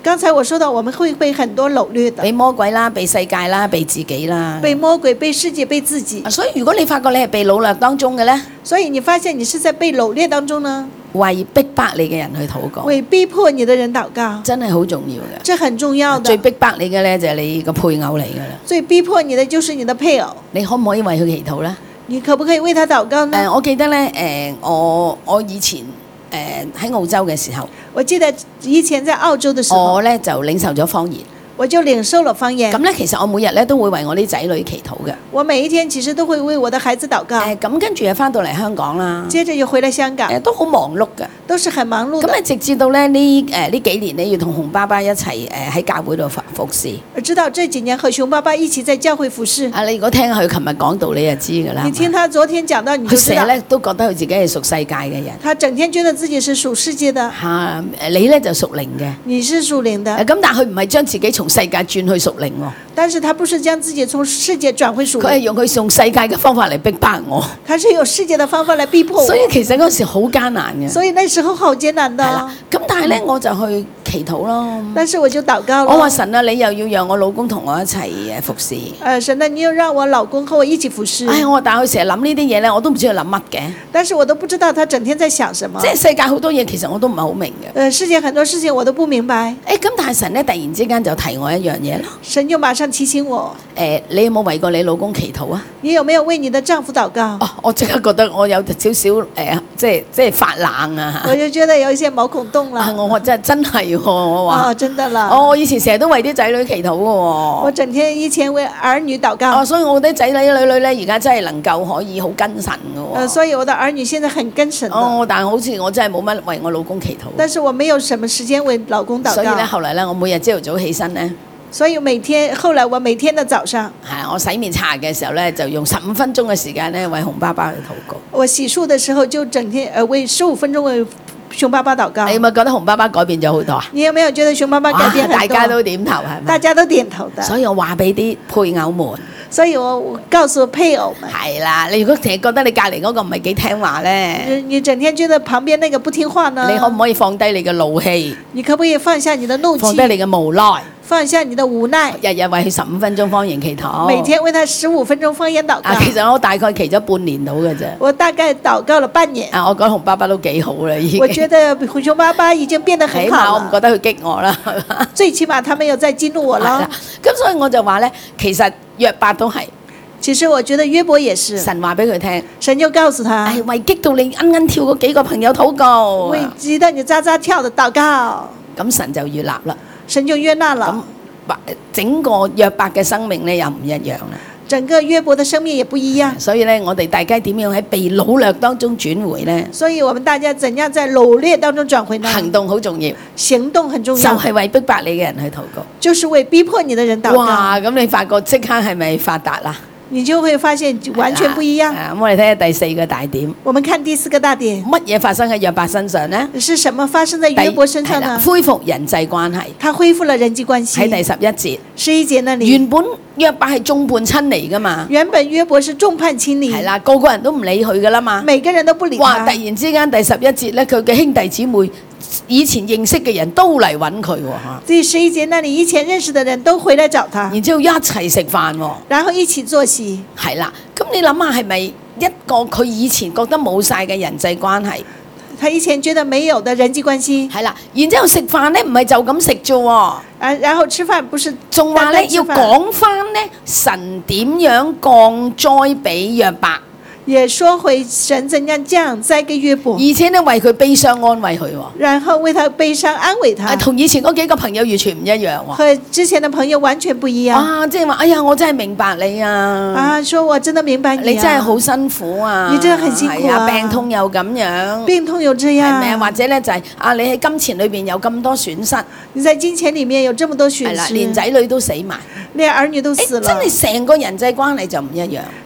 剛才我說到，我們會被很多擄掠的， 被魔鬼啦，被世界啦，被自己啦。 被魔鬼、被世界、被自己。 所以如果你發覺你係被擄掠當中嘅咧， 所以你發現你是在被擄掠當中呢， 為逼迫你嘅人去禱告， 為逼迫你的人禱告， 真係好重要嘅。 這很重要的。 最逼迫你嘅咧就係你個配偶嚟㗎啦。 最逼迫你的就是你的配偶。 你可唔可以為佢祈禱咧？ 你可不可以為他禱告呢？ 誒、呃，我記得咧，誒、呃，我我以前誒喺、呃、澳洲嘅時候， 我記得以前在澳洲的時候， 我咧就領受咗方言。 我就領受了方言。 咁咧，其實我每日咧都會為我啲仔女祈禱嘅。 我每一天其實都會為我的孩子禱告。 誒，咁跟住又翻到嚟香港啦。 接着又回來香港。 誒，都好忙碌嘅。 都是很忙碌的。 咁啊，直至到咧呢誒呢幾年咧，要同洪爸爸一齊誒喺教會度服服侍。 我知道這幾年和熊爸爸一起在教會服侍。 啊，你如果聽佢琴日講道，你就知㗎啦。 你聽他昨天講到，你就知道。 佢成日咧都覺得佢自己係屬世界嘅人。 他整天覺得自己是屬世界的。 嚇，誒你咧就屬靈嘅。 你是屬靈的。 咁但係佢唔係將自己從世界轉去屬靈喎。 但是他不是將自己從世界轉回屬靈。 佢係用佢用世界嘅方法嚟逼迫我。 他是用世界的方法來逼迫我。 所以其實嗰時好艱難嘅。 所以那時候好艱難的。 咁但係咧，我就去祈禱咯。 但是我就禱告咯。 我話神啊，你又要讓我老公同我一齊誒服侍。 誒神啊，你又讓我老公和我一起服侍。 唉，我話但係佢成日諗呢啲嘢咧，我都唔知佢諗乜嘅。 但是我都不知道他整天在想什麼。 即係世界好多嘢，其實我都唔係好明嘅。 誒，世界很多事情我都不明白。 誒，咁但係神咧突然之間就提我一樣嘢咯。 神就馬上提醒我。 誒，你有冇為過你老公祈禱啊？ 你有沒有為你的丈夫禱告？ 哦，我即刻覺得我有少少誒，即係即係發冷啊！ 我就覺得有一些毛孔洞啦。 我我真係真係喎，我話。 哦，真的啦。 哦，我以前成日都為啲仔女祈禱嘅喎。 我整天以前為兒女禱告。 哦，所以我啲仔女女女咧，而家真係能夠可以好跟神嘅喎。 誒，所以我的兒女現在很跟神。 哦，但係好似我真係冇乜為我老公祈禱。 但是我沒有什麼時間為老公禱告。 所以咧，後來咧，我每日朝頭早起身咧。 所以每天，後來我每天的早上， 係我洗面刷嘅時候咧，就用十五分鐘嘅時間咧，為洪爸爸去禱告。 我洗漱的時候就整天誒為十五分鐘為熊爸爸禱告。 你有冇覺得洪爸爸改變咗好多啊？ 你有沒有覺得熊爸爸改變很多？ 大家都點頭係咪？ 大家都點頭的。 所以我話俾啲配偶們。 所以我我告訴配偶們。 係啦，你如果成日覺得你隔離嗰個唔係幾聽話咧， 你你整天覺得旁邊那個不聽話呢？ 你可唔可以放低你嘅怒氣？ 你可不可以放下你的怒氣？ 放低你嘅無奈。 放下你的無奈， 日日為佢十五分鐘方言祈禱， 每天為他十五分鐘方言禱告。 啊，其實我大概祈咗半年到嘅啫。 我大概禱告了半年。 啊，我覺得洪爸爸都幾好啦，已經。 我覺得熊爸爸已經變得很好。 起碼我唔覺得佢激我啦。 最起碼他沒有再激怒我啦。 咁所以我就話咧，其實約伯都係。 其實我覺得約伯也是。 神話俾佢聽， 神就告訴他， 係為激到你奀奀跳嗰幾個朋友禱告， 為激到你喳喳跳的禱告。 咁神就悅納啦。 神就悅納了。 整個約伯嘅生命咧又唔一樣啦。 整個約伯嘅生命也不一樣。 所以咧，我哋大家點樣喺被擄掠當中轉回咧？ 所以我們大家怎樣在擄掠當中轉回呢？ 行動好重要。 行動很重要。 就係為逼迫你嘅人去禱告。 就是為逼迫你的人禱告。 哇！咁你發覺即刻係咪發達啦？ 你就會發現完全不一樣。 咁、啊、我哋睇下第四個大點。 我們看第四個大點。 乜嘢發生喺約伯身上呢？ 是什麼發生在約伯身上呢？ 恢復人際關係。 他恢復了人際關係。 喺第十一節。 十一節那裡。 原本約伯係眾叛親離噶嘛。 原本約伯是眾叛親離。 係啦，個個人都唔理佢噶啦嘛。 每個人都不理他。 哇！突然之間第十一節咧，佢嘅兄弟姊妹。以前認識嘅人都嚟揾佢喎嚇。 第十一節，那裡以前認識嘅人都回來找他， 然之後一齊食飯喎。 然後一起坐席。 係啦，咁你諗下係咪一個佢以前覺得冇晒嘅人際關係？ 他以前覺得沒有的人際關係。 係啦，然之後食飯咧唔係就咁食啫喎。 啊，然後吃飯不是仲話咧要講翻咧神點樣降災俾約伯。 也說回神怎樣降災給約伯， 而且呢為佢悲傷安慰佢喎， 然後為他悲傷安慰他， 同以前嗰幾個朋友完全唔一樣喎， 和之前的朋友完全不一樣。 啊，即係話，哎呀，我真係明白你啊， 啊，說我真的明白你、啊， 你真係好辛苦啊， 你真係很辛苦啊， 啊病痛又咁樣， 病痛又這樣， 係咪啊？或者咧就係、是、啊，你喺金錢裏邊有咁多損失， 你在金錢裡面有這麼多損失， 連仔女都死埋， 連兒女都死了， 真係成個人際關係就唔一樣。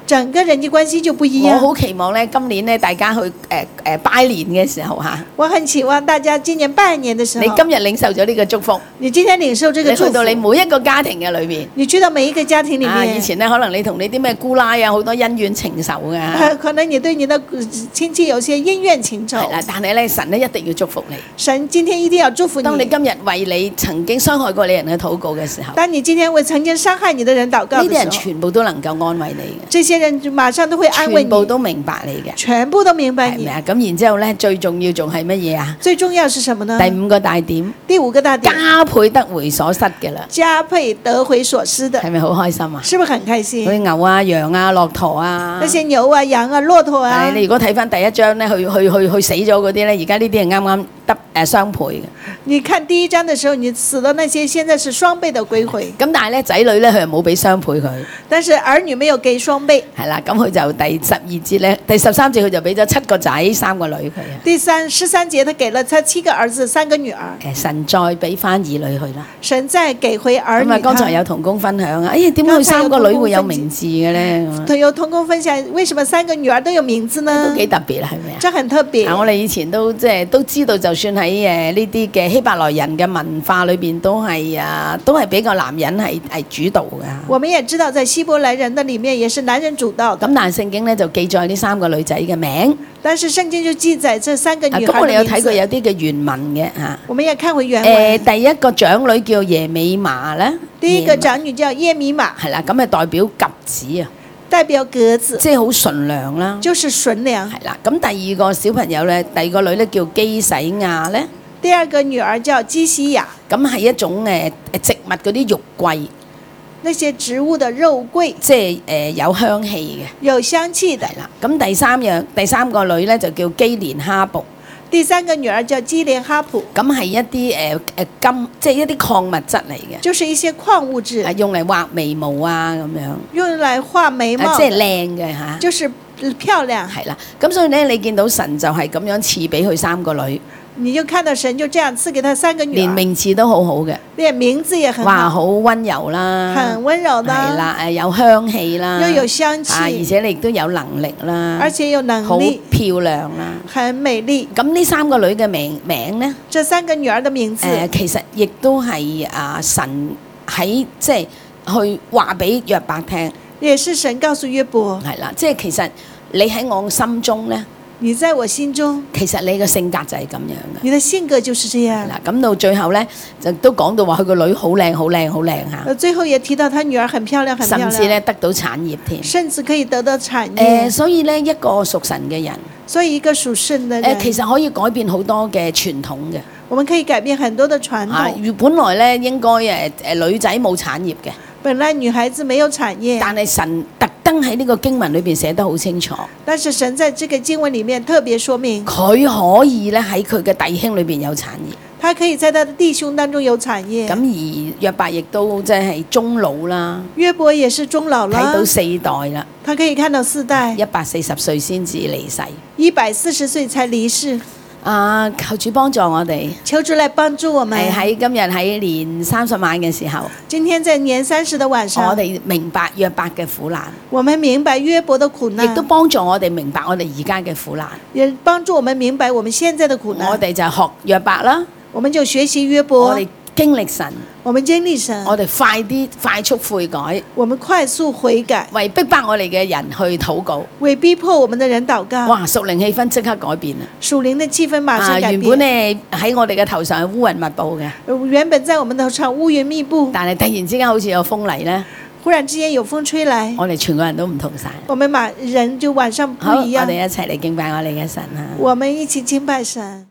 整個人際關係就不一樣。 我好期望咧，今年咧大家去誒誒、呃呃、拜年嘅時候嚇， 我很期望大家今年拜年的時候， 你今日領受咗呢個祝福， 你今天領受這個祝福， 你去到你每一個家庭嘅裏面， 你去到每一個家庭裡面。 啊，以前咧可能你同你啲咩姑奶啊好多恩怨情仇㗎、啊， 可能你對你的親戚有些恩怨情仇。 係啦，但係咧神咧一定要祝福你。 神今天一定要祝福你。 當你今日為你曾經傷害過你人嘅禱告嘅時候， 當你今天為曾經傷害你的人禱告嘅時候， 呢啲人全部都能夠安慰你嘅， 這些人就馬上都會安慰你， 全部都明白你嘅， 全部都明白你。 係咪啊？咁然之後咧，最重要仲係乜嘢啊？ 最重要是什麼呢？ 第五個大點， 第五個大點， 加倍得回所失嘅啦， 加倍得回所失的， 係咪好開心啊？ 是不是很開心？ 嗰啲牛啊、羊啊、駱駝啊， 那些牛啊、羊啊、駱駝啊， 你如果睇翻第一章咧，去去去去死咗嗰啲咧，而家呢啲係啱啱得誒雙倍嘅。 你看第一章的時候，你死的那些，現在是雙倍的歸回。 咁但係咧，仔女咧佢又冇俾雙倍佢。 但是兒女沒有給雙倍。 係啦，咁佢就第十二節咧，第十三節佢就俾咗七個仔三個女佢啊。 第三十三節，他給了他七個兒子三個女兒。 誒，神再俾翻兒女去啦。 神再給回兒女。 咁啊，剛才有同工分享啊，哎呀，點解佢三個女會有名字嘅咧？ 佢有同工分享，為什麼三個女兒都有名字呢？ 都幾特別啦，係咪啊？ 這很特別。 啊，我哋以前都即係都知道，就算喺誒呢啲嘅希伯來人嘅文化裏邊，都係啊，都係比較男人係係主導嘅。 我們也知道，在希伯來人的裡面，也是男人主導的。 咁但係聖經咧就記載呢三個女仔嘅名。 但是聖經就記載這三個女孩的名字。 咁我哋有睇過有啲嘅原文嘅嚇。 我們也看回原文。 誒，第一個長女叫耶美瑪咧。 第一個長女叫耶米瑪。 係啦，咁係代表鴿子啊。 代表鴿子。即係好純良啦。 就是純良。 係啦，咁第二個小朋友咧，第二個女咧叫基洗亞咧。 第二個女兒叫基西亞。 咁係一種誒誒植物嗰啲肉桂。 那些植物的肉桂， 即係誒、呃、有香氣嘅， 有香氣的。 係啦，咁第三樣第三個女咧就叫基連哈布， 第三個女兒叫基連哈普。 咁係一啲誒誒金，即係一啲礦物質嚟嘅， 就是一些礦物質， 係用嚟畫眉毛啊咁樣， 用嚟畫眉毛， 即係靚嘅嚇， 就是漂亮。 係啦，咁所以咧，你見到神就係咁樣賜俾佢三個女。 你就看到神就這樣賜給他三個女兒， 連名字都好好嘅， 連名字也很好， 話好溫柔啦， 很溫柔啦， 係啦，誒有香氣啦， 又有香氣， 啊，而且你亦都有能力啦， 而且有能力， 好漂亮啦， 很美麗。 咁呢三個女嘅名名咧， 這三個女兒的名字， 誒、呃、其實亦都係啊神喺即係去話俾約伯聽， 也是神告訴約伯， 係啦，即係其實你喺我心中咧。 你在我心中， 其實你嘅性格就係咁樣嘅。 你的性格就是這樣。 嗱，咁到最後咧，就都講到話佢個女好靚，好靚，好靚嚇。 最後也提到他女兒很漂亮，很漂亮。 甚至咧得到產業添。 甚至可以得到產業。誒、 呃，所以咧一個屬神嘅人， 所以一個屬神嘅人，誒、 呃，其實可以改變好多嘅傳統嘅。 我們可以改變很多的傳統。啊， 本來咧應該誒誒女仔冇產業嘅。 本來女孩子沒有產業， 但係神特登喺呢個經文裏邊寫得好清楚。 但是神在這個經文裡面特別說明， 佢可以咧喺佢嘅弟兄裏邊有產業。 他可以在他的弟兄當中有產業。 咁而約伯亦都即係終老啦。 約伯也是終老啦。 睇到四代啦。 他可以看到四代。 一百四十歲先至離世。 一百四十歲才離世。 啊！求主幫助我哋， 求主來幫助我們。 係喺今日喺年三十晚嘅時候， 今天在年三十的晚上， 我哋明白約伯嘅苦難， 我們明白約伯的苦難， 亦都幫助我哋明白我哋而家嘅苦難， 也幫助我們明白我們現在的苦難。 我哋就學約伯啦， 我們就學習約伯， 我哋經歷神， 我們經歷神， 我哋快啲快速悔改， 我們快速悔改， 為逼迫我哋嘅人去禱告， 為逼迫我們的人禱告。 哇！屬靈氣氛即刻改變啦， 屬靈的氣氛馬上改變。 啊、原本咧喺我哋嘅頭上係烏雲密布嘅， 原本在我們頭上烏雲密布， 但係突然之間好似有風嚟咧， 忽然之間有風吹來， 我哋全個人都唔同晒。 我們馬人就晚上不一樣。 好，我哋一齊嚟敬拜我哋嘅神啊！ 我們一起敬拜神。